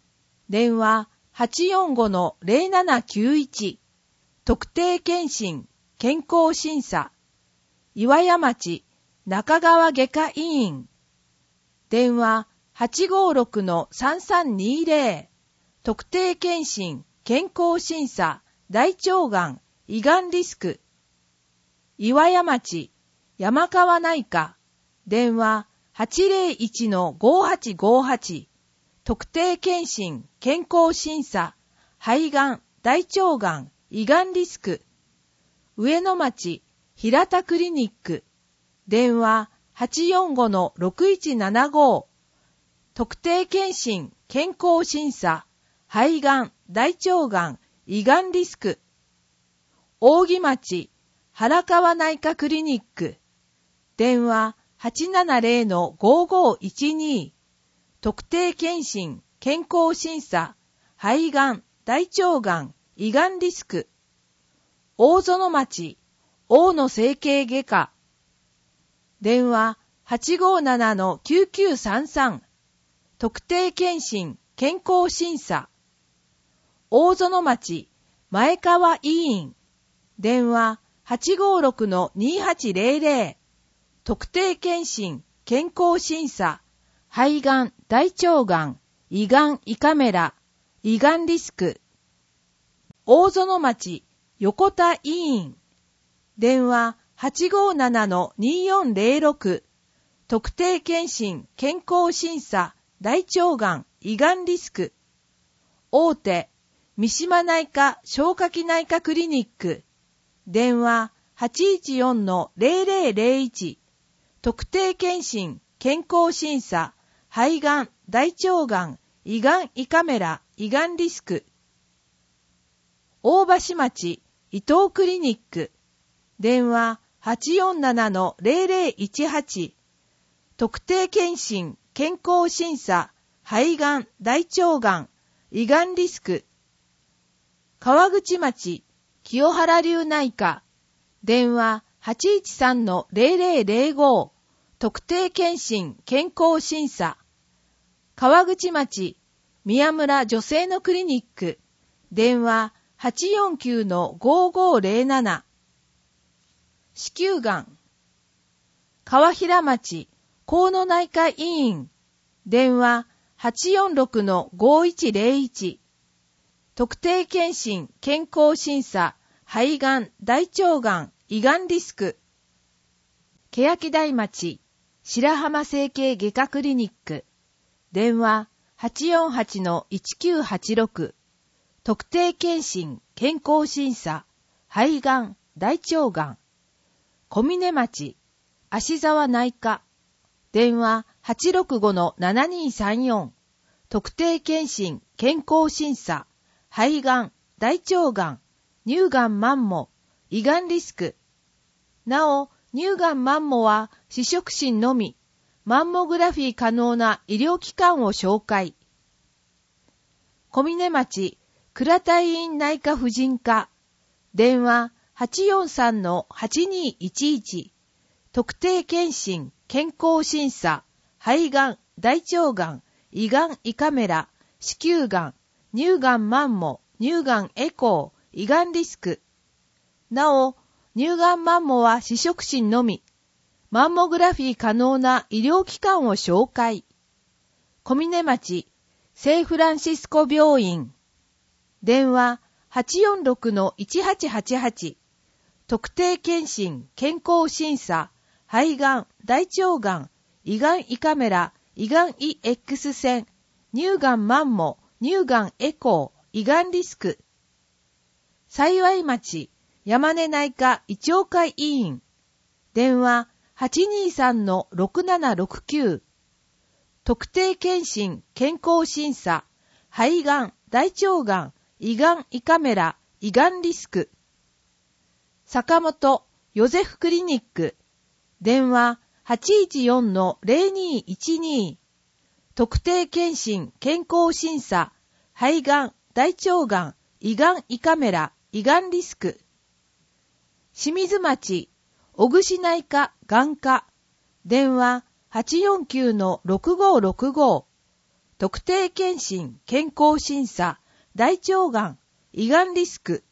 電話 はちよんごのゼロななきゅういち。特定健診、健康審査。岩屋町、中川外科医院。電話 はちごろくのさんさんにゼロ。特定健診、健康審査、大腸がん、胃がんリスク。岩屋町、山川内科。電話 はちゼロいちのごはちごはち。特定健診、健康審査、肺がん、大腸がん、胃がんリスク。上野町、平田クリニック。電話 はちよんごのろくいちななご。特定健診、健康審査、肺がん、大腸がん、胃がんリスク。扇町、原川内科クリニック。電話 はちななゼロのごごいちに。特定健診、健康審査、肺がん、大腸がん、胃がんリスク。大園町、大野整形外科。電話 はちごななのきゅうきゅうさんさん。特定健診、健康審査。大園町、前川医院。電話 はちごろくのにはちゼロゼロ。特定健診、健康審査。肺がん、大腸がん、胃がん胃カメラ、胃がんリスク。大園町、横田医院。電話 はちごななのによんゼロろく。特定健診、健康審査、大腸がん、胃がんリスク。大手、三島内科消化器内科クリニック。電話 はちいちよんのゼロゼロゼロいち。特定健診、健康審査、肺がん、大腸がん、胃がん胃カメラ、胃がんリスク。大橋町、伊藤クリニック。電話 はちよんななのゼロゼロいちはち。特定健診、健康審査、肺がん、大腸がん、胃がんリスク。川口町、清原流内科。電話 はちいちさんのゼロゼロゼロご。特定健診、健康審査。川口町、宮村女性のクリニック。電話 はちよんきゅうのごごゼロなな。子宮がん。川平町、河野内科医院。電話 はちよんろくのごいちゼロいち。特定健診、健康審査、肺がん、大腸がん、胃がんリスク。欅台町、白浜整形外科クリニック。電話 はちよんはちのいちきゅうはちろく。特定健診、健康審査、肺がん、大腸がん。小峰町、芦沢内科。電話 はちろくごのななにさんよん。特定健診、健康審査、肺がん、大腸がん、乳がんマンモ、胃がんリスク。なお、乳がんマンモは試食診のみ、マンモグラフィー可能な医療機関を紹介。小峰町、倉田医院内科婦人科。電話 はちよんさんのはちにいちいち。特定健診、健康審査、肺がん、大腸がん、胃がん胃カメラ、子宮がん、乳がんマンモ、乳がんエコー、胃がんリスク。なお、乳がんマンモは試食診のみ、マンモグラフィー可能な医療機関を紹介。小峰町、聖フランシスコ病院。電話 はちよんろくのいちはちはちはち。特定健診、健康審査、肺がん、大腸がん、胃がん胃カメラ、胃がん胃 X 線、乳がんマンモ、乳がんエコー、胃がんリスク。幸町、山根内科胃腸科医院。電話 はちにさんのろくななろくきゅう。特定健診、健康審査、肺がん、大腸がん、胃がん胃カメラ、胃がんリスク。坂本、ヨゼフクリニック。電話 はちいちよんのゼロにいちに。特定健診、健康審査、肺がん、大腸がん、胃がん胃カメラ、胃がんリスク。清水町、小串内科眼科。電話 はちよんきゅうのろくごろくご。 特定健診健康審査大腸がん胃がんリスク。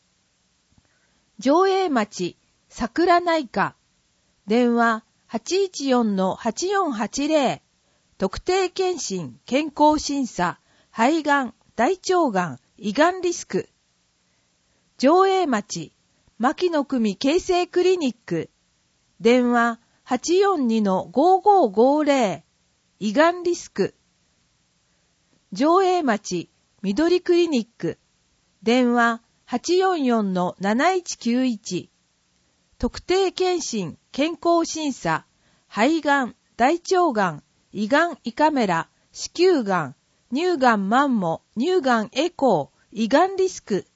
上栄町桜内科電話 はちいちよんのはちよんはちゼロ 特定健診健康審査肺がん大腸がん胃がんリスク。上栄町牧野組形成クリニック電話 はちよんにのごごごゼロ 胃がんリスク。上栄町緑クリニック電話 はちよんよんのなないちきゅういち 特定健診健康審査肺がん大腸がん胃がん胃カメラ子宮がん乳がんマンモ乳がんエコー胃がんリスク。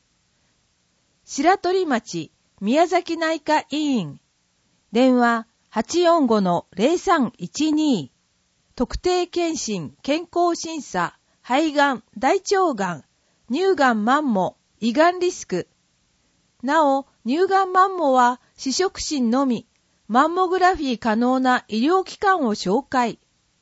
白鳥町宮崎内科医院電話 はちよんごのゼロさんいちに 特定健診健康審査肺がん大腸がん乳がんマンモ胃がんリスク。なお乳がんマンモは試食診のみマンモグラフィー可能な医療機関を紹介。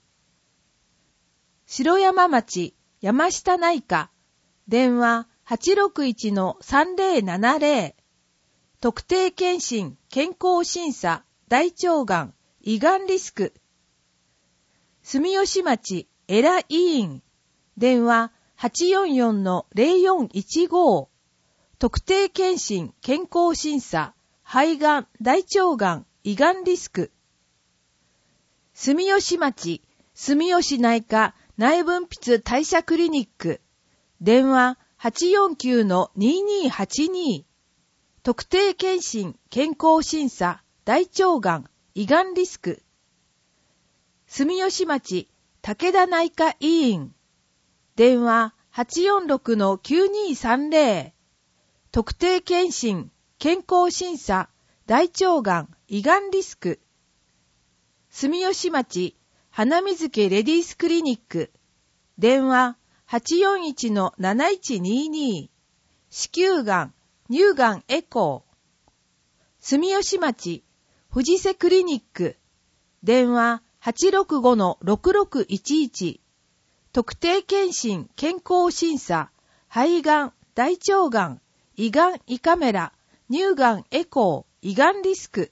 城山町山下内科電話 はちろくいちのさんゼロななゼロ 特定健診健康審査大腸がん胃がんリスク。住吉町エラ医院電話 はちよんよんのゼロよんいちご 特定健診健康審査肺がん大腸がん胃がんリスク。住吉町住吉内科内分泌代謝クリニック電話 はちよんきゅうのににはちに 特定健診健康審査大腸がん胃がんリスク。住吉町武田内科医院電話 はちよんろくのきゅうにさんゼロ 特定健診健康審査大腸がん胃がんリスク。住吉町花水家レディースクリニック電話 はちよんいちのなないちにに 子宮がん乳がんエコー。住吉町藤瀬クリニック電話 はちろくごのろくろくいちいち 特定健診健康審査肺がん大腸がん胃がん胃カメラ乳がんエコー胃がんリスク。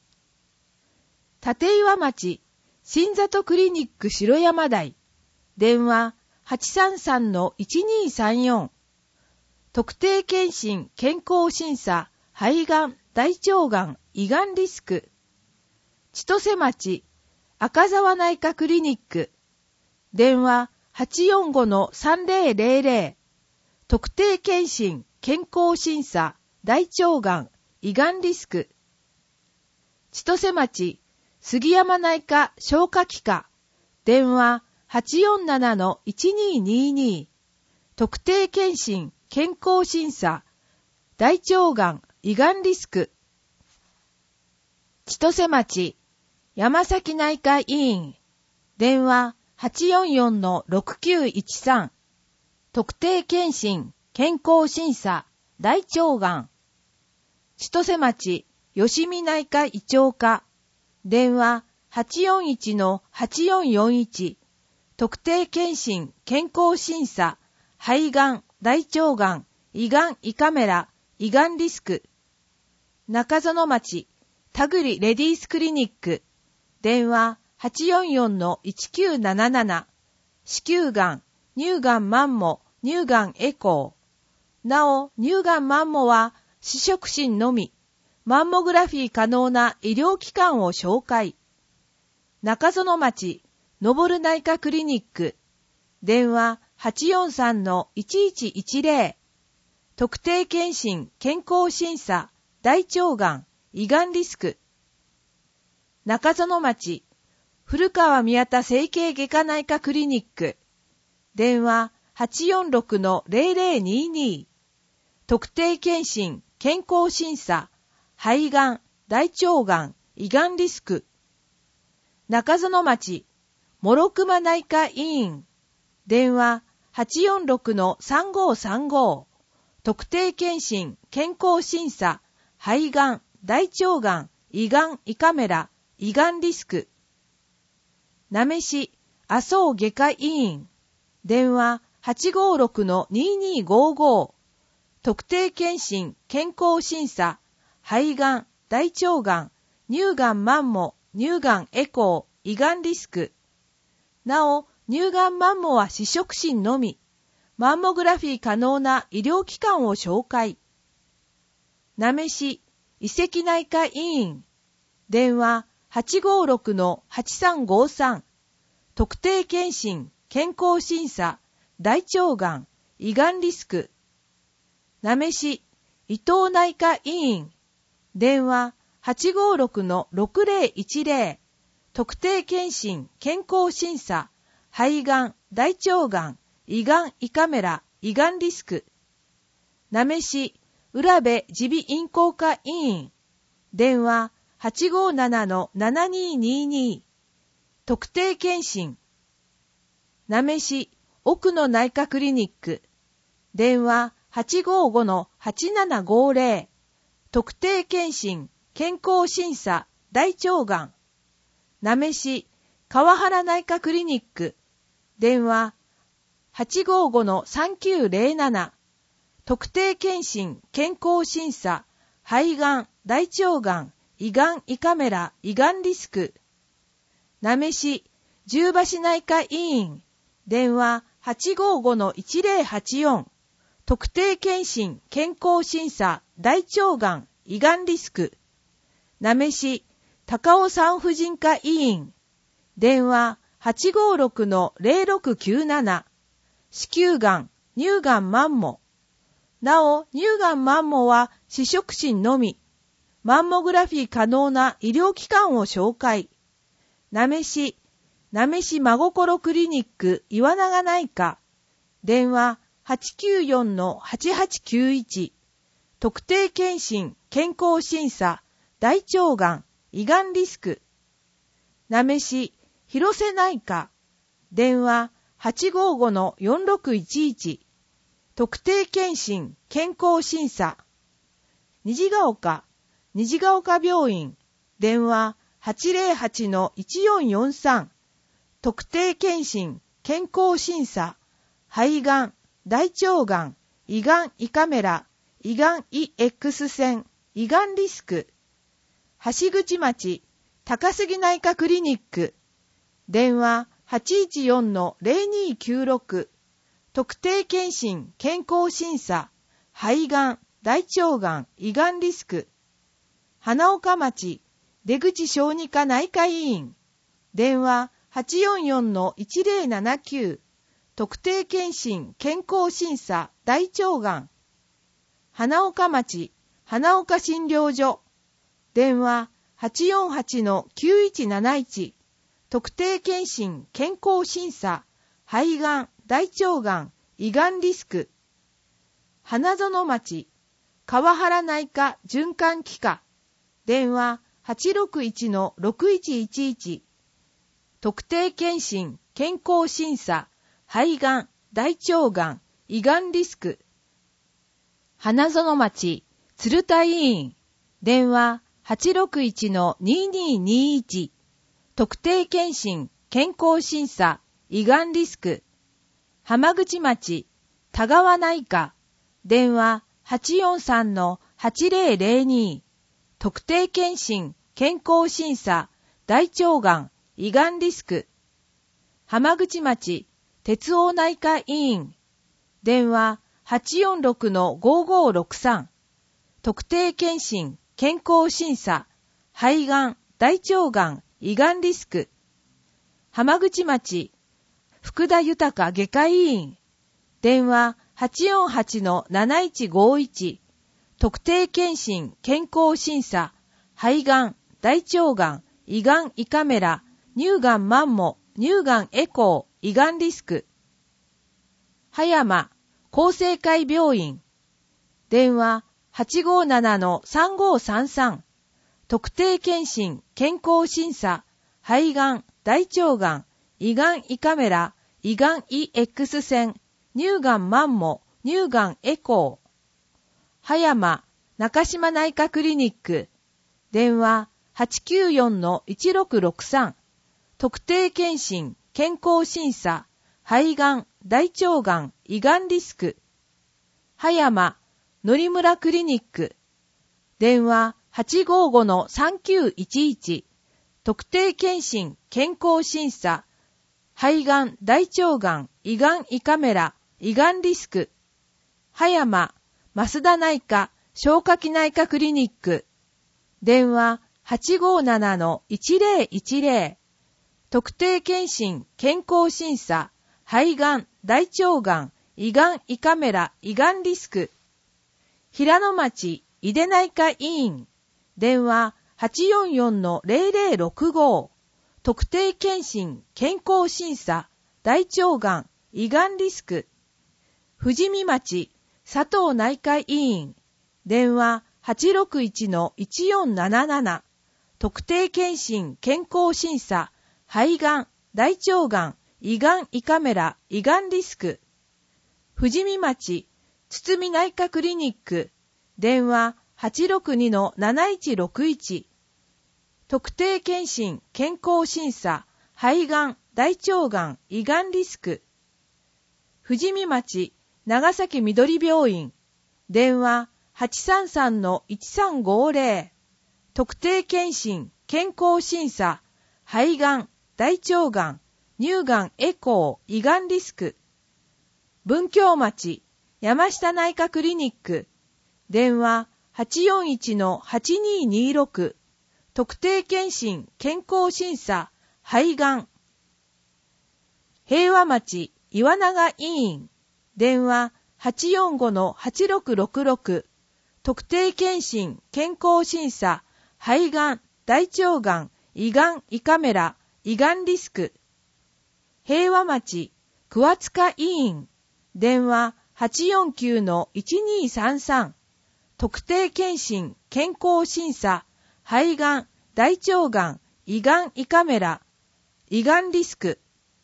立岩町新里クリニック城山台電話 はちさんさんのいちにさんよん 特定健診健康審査肺がん大腸がん胃がんリスク。千歳町赤沢内科クリニック電話 はちよんごのさんゼロゼロゼロ 特定健診健康審査大腸がん胃がんリスク。千歳町杉山内科消化器科電話 はちよんななのいちににに 特定健診健康審査大腸がん胃がんリスク。千歳町山崎内科医院電話 はちよんよんのろくきゅういちさん 特定健診健康審査大腸がん。千歳町吉見内科胃腸科電話 はちよんいちのはちよんよんいち 特定健診健康審査肺がん大腸がん胃がん胃カメラ胃がんリスク。中園町田栗レディースクリニック電話 はちよんよんのいちきゅうななな 子宮がん乳がんマンモ乳がんエコー。なお乳がんマンモは試食診のみマンモグラフィー可能な医療機関を紹介。中園町のぼる内科クリニック電話 はちよんさんのいちいちいちゼロ 特定健診健康審査大腸がん胃がんリスク。中園町古川宮田整形外科内科クリニック電話 はちよんろくのゼロゼロにに 特定健診健康審査肺がん大腸がん胃がんリスク。中園町諸熊内科医院電話 はちよんろくのさんごさんご 特定健診健康審査肺がん大腸がん胃がん胃カメラ胃がんリスク。なめし麻生外科医院、電話 はちごろくのににーごーごー、特定健診健康審査、肺がん、大腸がん、乳がんマンモ、乳がんエコー、胃がんリスク。なお、乳がんマンモは視触診のみ、マンモグラフィー可能な医療機関を紹介。なめし遺跡内科医院、電話 はちごろくのはちさんごさん、特定健診健康審査、大腸がん、胃がんリスク。なめし伊藤内科医院、電話 はちごろくのろくぜろいちぜろ、特定健診健康審査、肺がん、大腸がん、胃がん胃カメラ、胃がんリスク。なめし浦部耳鼻咽喉科医院、電話 はちごななのななにーにーにー、特定健診。なめし奥野内科クリニック、電話 はちごごのはちななごぜろ、特定健診健康審査、大腸がん。なめし川原内科クリニック、電話 はちごごのさんきゅうぜろなな、特定健診健康審査、肺がん、大腸がん、胃がん胃カメラ、胃がんリスク。なめし十橋内科医院、電話 はちごごのいちぜろはちよん、特定健診健康審査、大腸がん、胃がんリスク。なめし高尾産婦人科医院、電話 はちごろくのぜろろくきゅうなな、子宮がん、乳がんマンモ。なお、乳がんマンモは視触診のみ、マンモグラフィー可能な医療機関を紹介。なめし、なめし真心クリニック岩永内科、電話 はちきゅうよんのはちはちきゅういち、特定健診健康審査、大腸がん、胃がんリスク。なめし広瀬内科、電話 はちごごのよんろくいちいち、特定健診健康審査。虹ヶ丘、虹ヶ丘病院、電話 はちぜろはちのいちよんよんさん、特定健診健康審査、肺がん、大腸がん、胃がん胃カメラ、胃がん胃 X 線、胃がんリスク。橋口町高杉内科クリニック、電話 はちいちよんのぜろにきゅうろく、特定健診健康審査、肺がん、大腸がん、胃がんリスク。花岡町出口小児科内科医院、電話 はちよんよんのいちぜろななきゅう、特定健診健康審査、大腸がん。花岡町花岡診療所、電話 はちよんはちのきゅういちなないち、特定健診健康審査、肺がん、大腸がん、胃がんリスク。花園町川原内科循環器科、電話 はちろくいちのろくいちいちいち、特定健診健康審査、肺がん、大腸がん、胃がんリスク。花園町鶴田医院、電話 はちろくいちのににーにいち、特定健診健康審査、胃がんリスク。浜口町田川内科、電話 はちよんさんのはちぜろぜろに、特定健診健康審査、大腸がん、胃がんリスク。浜口町鉄王内科医院、電話 はちよんろくのごごろくさん、特定健診健康審査、肺がん、大腸がん、胃がんリスク。浜口町福田豊外科医院、電話 はちよんはちのなないちごいち、特定健診健康審査、肺がん、大腸がん、胃がん胃カメラ、乳がんマンモ、乳がんエコー、胃がんリスク。葉山厚生会病院、電話 はちごななのさんごさんさん、特定健診健康審査、肺がん、大腸がん、胃がん胃カメラ、胃がん胃 X 線、乳がんマンモ、乳がんエコー。葉山中島内科クリニック、電話 はちきゅうよんのいちろくろくさん、特定健診健康審査、肺がん、大腸がん、胃がんリスク。葉山、のりむらクリニック。電話 はちごーごのさんきゅういちいち。特定健診、健康審査、肺がん、大腸がん、胃がん胃カメラ、胃がんリスク。葉山、増田内科、消化器内科クリニック。電話 はちごーななのいちぜろいちぜろ。特定健診、健康審査、肺がん、大腸がん、胃がん胃カメラ、胃がんリスク。平野町、井出内科医院。電話 はちよんよんのぜろぜろろくご。特定健診、健康審査、大腸がん、胃がんリスク。富士見町、佐藤内科医院。電話 はちろくいちのいちよんなななな。特定健診、健康審査、肺がん、大腸がん、胃がん胃カメラ、胃がんリスク。富士見町、堤内科クリニック。電話 はちろくにのなないちろくいち。特定健診、健康審査、肺がん、大腸がん、胃がんリスク。富士見町、長崎緑病院。電話 はちさんさんのいちさんごぜろ。特定健診、健康審査、肺がん、大腸がん、乳がんエコー、胃がんリスク。文京町、山下内科クリニック。電話 はちよんいちのはちにーにーろく。特定健診、健康審査、肺がん。平和町、岩永医院。電話 はちよんごのはちろくろくろく。特定健診、健康審査、肺がん、大腸がん、胃がん胃カメラ、胃がんリスク。平和町、桑塚医院。電話 はちよんきゅうのいちにーさんさん。特定健診、健康審査、肺がん、大腸がん、胃がん胃カメラ、胃がんリスク。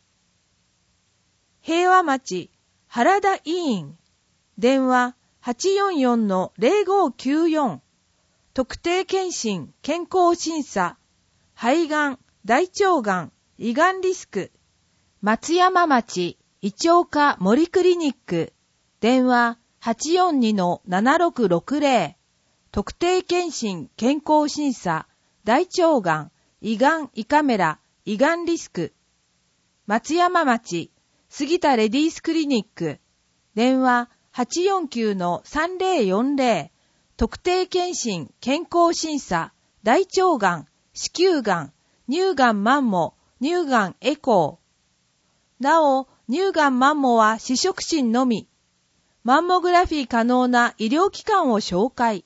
平和町、原田医院。電話 はちよんよんのぜろごきゅうよん。特定健診、健康審査、肺がん、大腸がん、胃がんリスク。松山町、胃腸科森クリニック。電話 はちよんにのななろくろくぜろ。特定健診、健康審査、大腸がん、胃がん胃カメラ、胃がんリスク。松山町、杉田レディースクリニック。電話 はちよんきゅうのさんぜろよんぜろ。特定健診、健康審査、大腸がん、子宮がん、乳がんマンモ、乳がんエコー。なお、乳がんマンモは視触診のみ。マンモグラフィー可能な医療機関を紹介。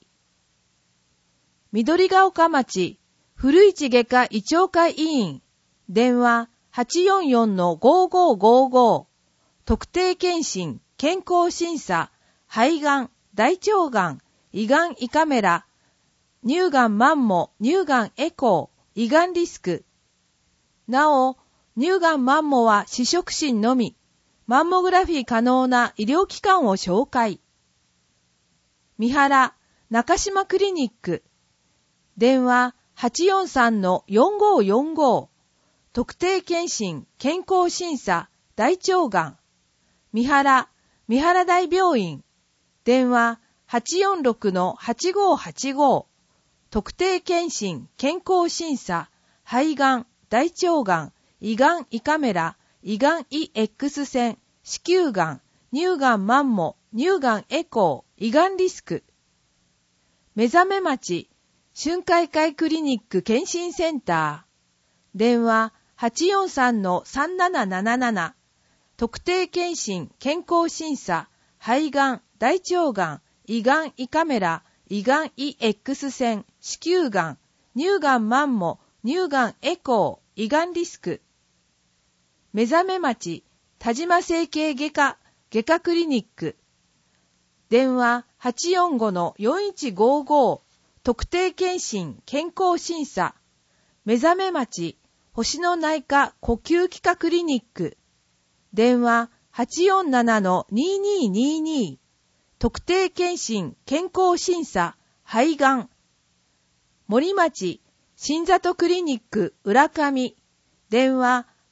緑ヶ丘町、古市外科胃腸科医院。電話 はちよんよんのごごごご。特定健診、健康審査、肺がん、大腸がん、胃がん胃カメラ、乳がんマンモ、乳がんエコー、胃がんリスク。なお、乳がんマンモは視触診のみ。マンモグラフィー可能な医療機関を紹介。三原、中島クリニック。電話 はちよんさんのよんごよんご。特定健診、健康審査、大腸がん。三原、三原大病院。電話 はちよんろくのはちごはちご。特定健診、健康審査、肺がん、大腸がん、胃がん胃カメラ、胃がん胃 X 線、子宮がん、乳がんマンモ、乳がんエコー、胃がんリスク。目覚め町、春海会クリニック健診センター。電話 はちよんさんのさんなななななな。特定健診、健康審査、肺がん、大腸がん、胃がん胃カメラ、胃がん胃 X 線、子宮がん、乳がんマンモ、乳がんエコー、胃がんリスク。目覚め町、田島整形外科、外科クリニック。電話 はちよんごのよんいちごご。特定健診、健康審査。目覚め町、星野内科呼吸器科クリニック。電話 はちよんななのにににに。特定健診、健康審査、肺がん。森町、新里クリニック浦上。電話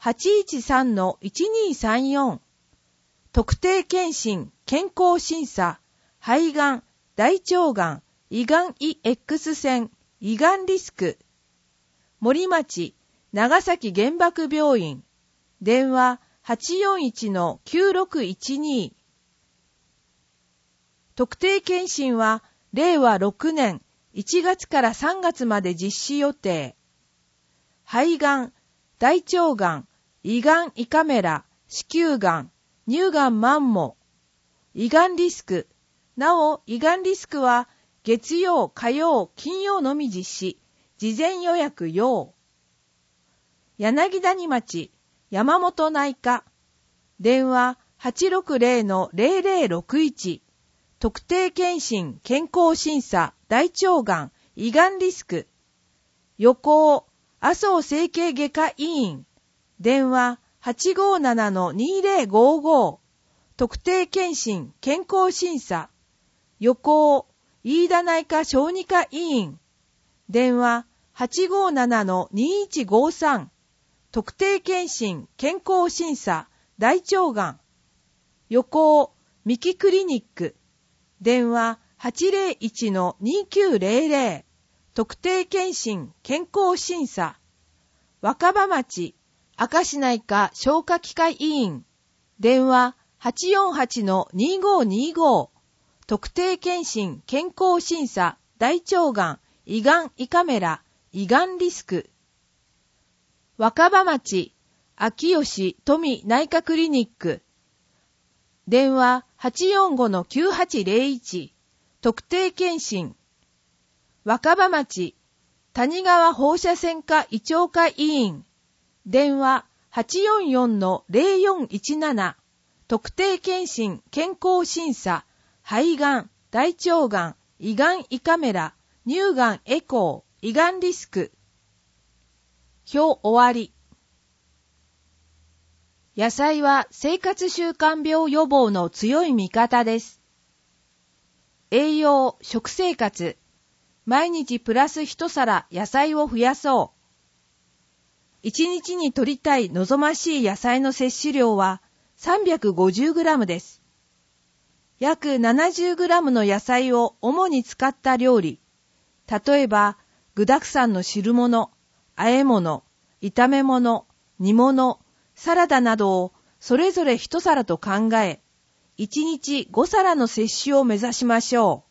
はちいちさんのいちにさんよん。特定健診、健康審査、肺がん、大腸がん、胃がん胃 X 線、胃がんリスク。森町、長崎原爆病院。電話 はちよんいちのきゅうろくいちに。特定健診は、れいわろくねんいちがつからさんがつまで実施予定。肺がん、大腸がん、胃がん胃カメラ、子宮がん、乳がんマンモ、胃がんリスク。なお、胃がんリスクは、月曜、火曜、金曜のみ実施。事前予約要。柳谷町、山本内科。電話 はちろくぜろのぜろぜろろくいち。特定健診、健康審査、大腸がん、胃がんリスク。予行、麻生整形外科医院。電話 はちごななのにぜろごご。特定健診、健康審査。予行、飯田内科小児科医院。電話 はちごななのにいちごさん。特定健診、健康審査、大腸がん。予行、三木クリニック。電話 はちぜろいちのにきゅうぜろぜろ。特定健診、健康審査。若葉町、明石内科消化器科医院。電話 はちよんはちのにごにご。特定健診、健康審査、大腸がん、胃がん胃カメラ、胃がんリスク。若葉町、秋吉富内科クリニック。電話 はちよんごのきゅうはちぜろいち。特定健診。若葉町、谷川放射線科胃腸科医院。電話 はちよんよんのぜろよんいちなな。特定健診、健康審査、肺がん、大腸がん、胃がん胃カメラ、乳がんエコー、胃がんリスク。表終わり。野菜は生活習慣病予防の強い味方です。栄養、食生活。毎日プラス一皿野菜を増やそう。一日に摂りたい望ましい野菜の摂取量は さんびゃくごじゅうグラム です。約 ななじゅうグラム の野菜を主に使った料理。例えば、具沢山の汁物、和え物、炒め物、煮物、サラダなどをそれぞれ一皿と考え、いちにちごさらの摂取を目指しましょ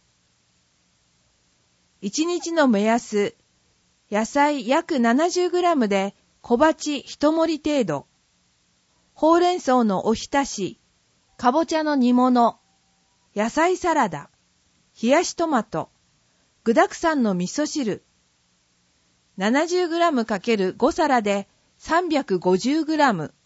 う。いちにちの目安、野菜約 ななじゅうグラム で小鉢一盛り程度、ほうれん草のおひたし、かぼちゃの煮物、野菜サラダ、冷やしトマト、具沢山の味噌汁、ななじゅうグラムかけるご 皿で さんびゃくごじゅうグラム、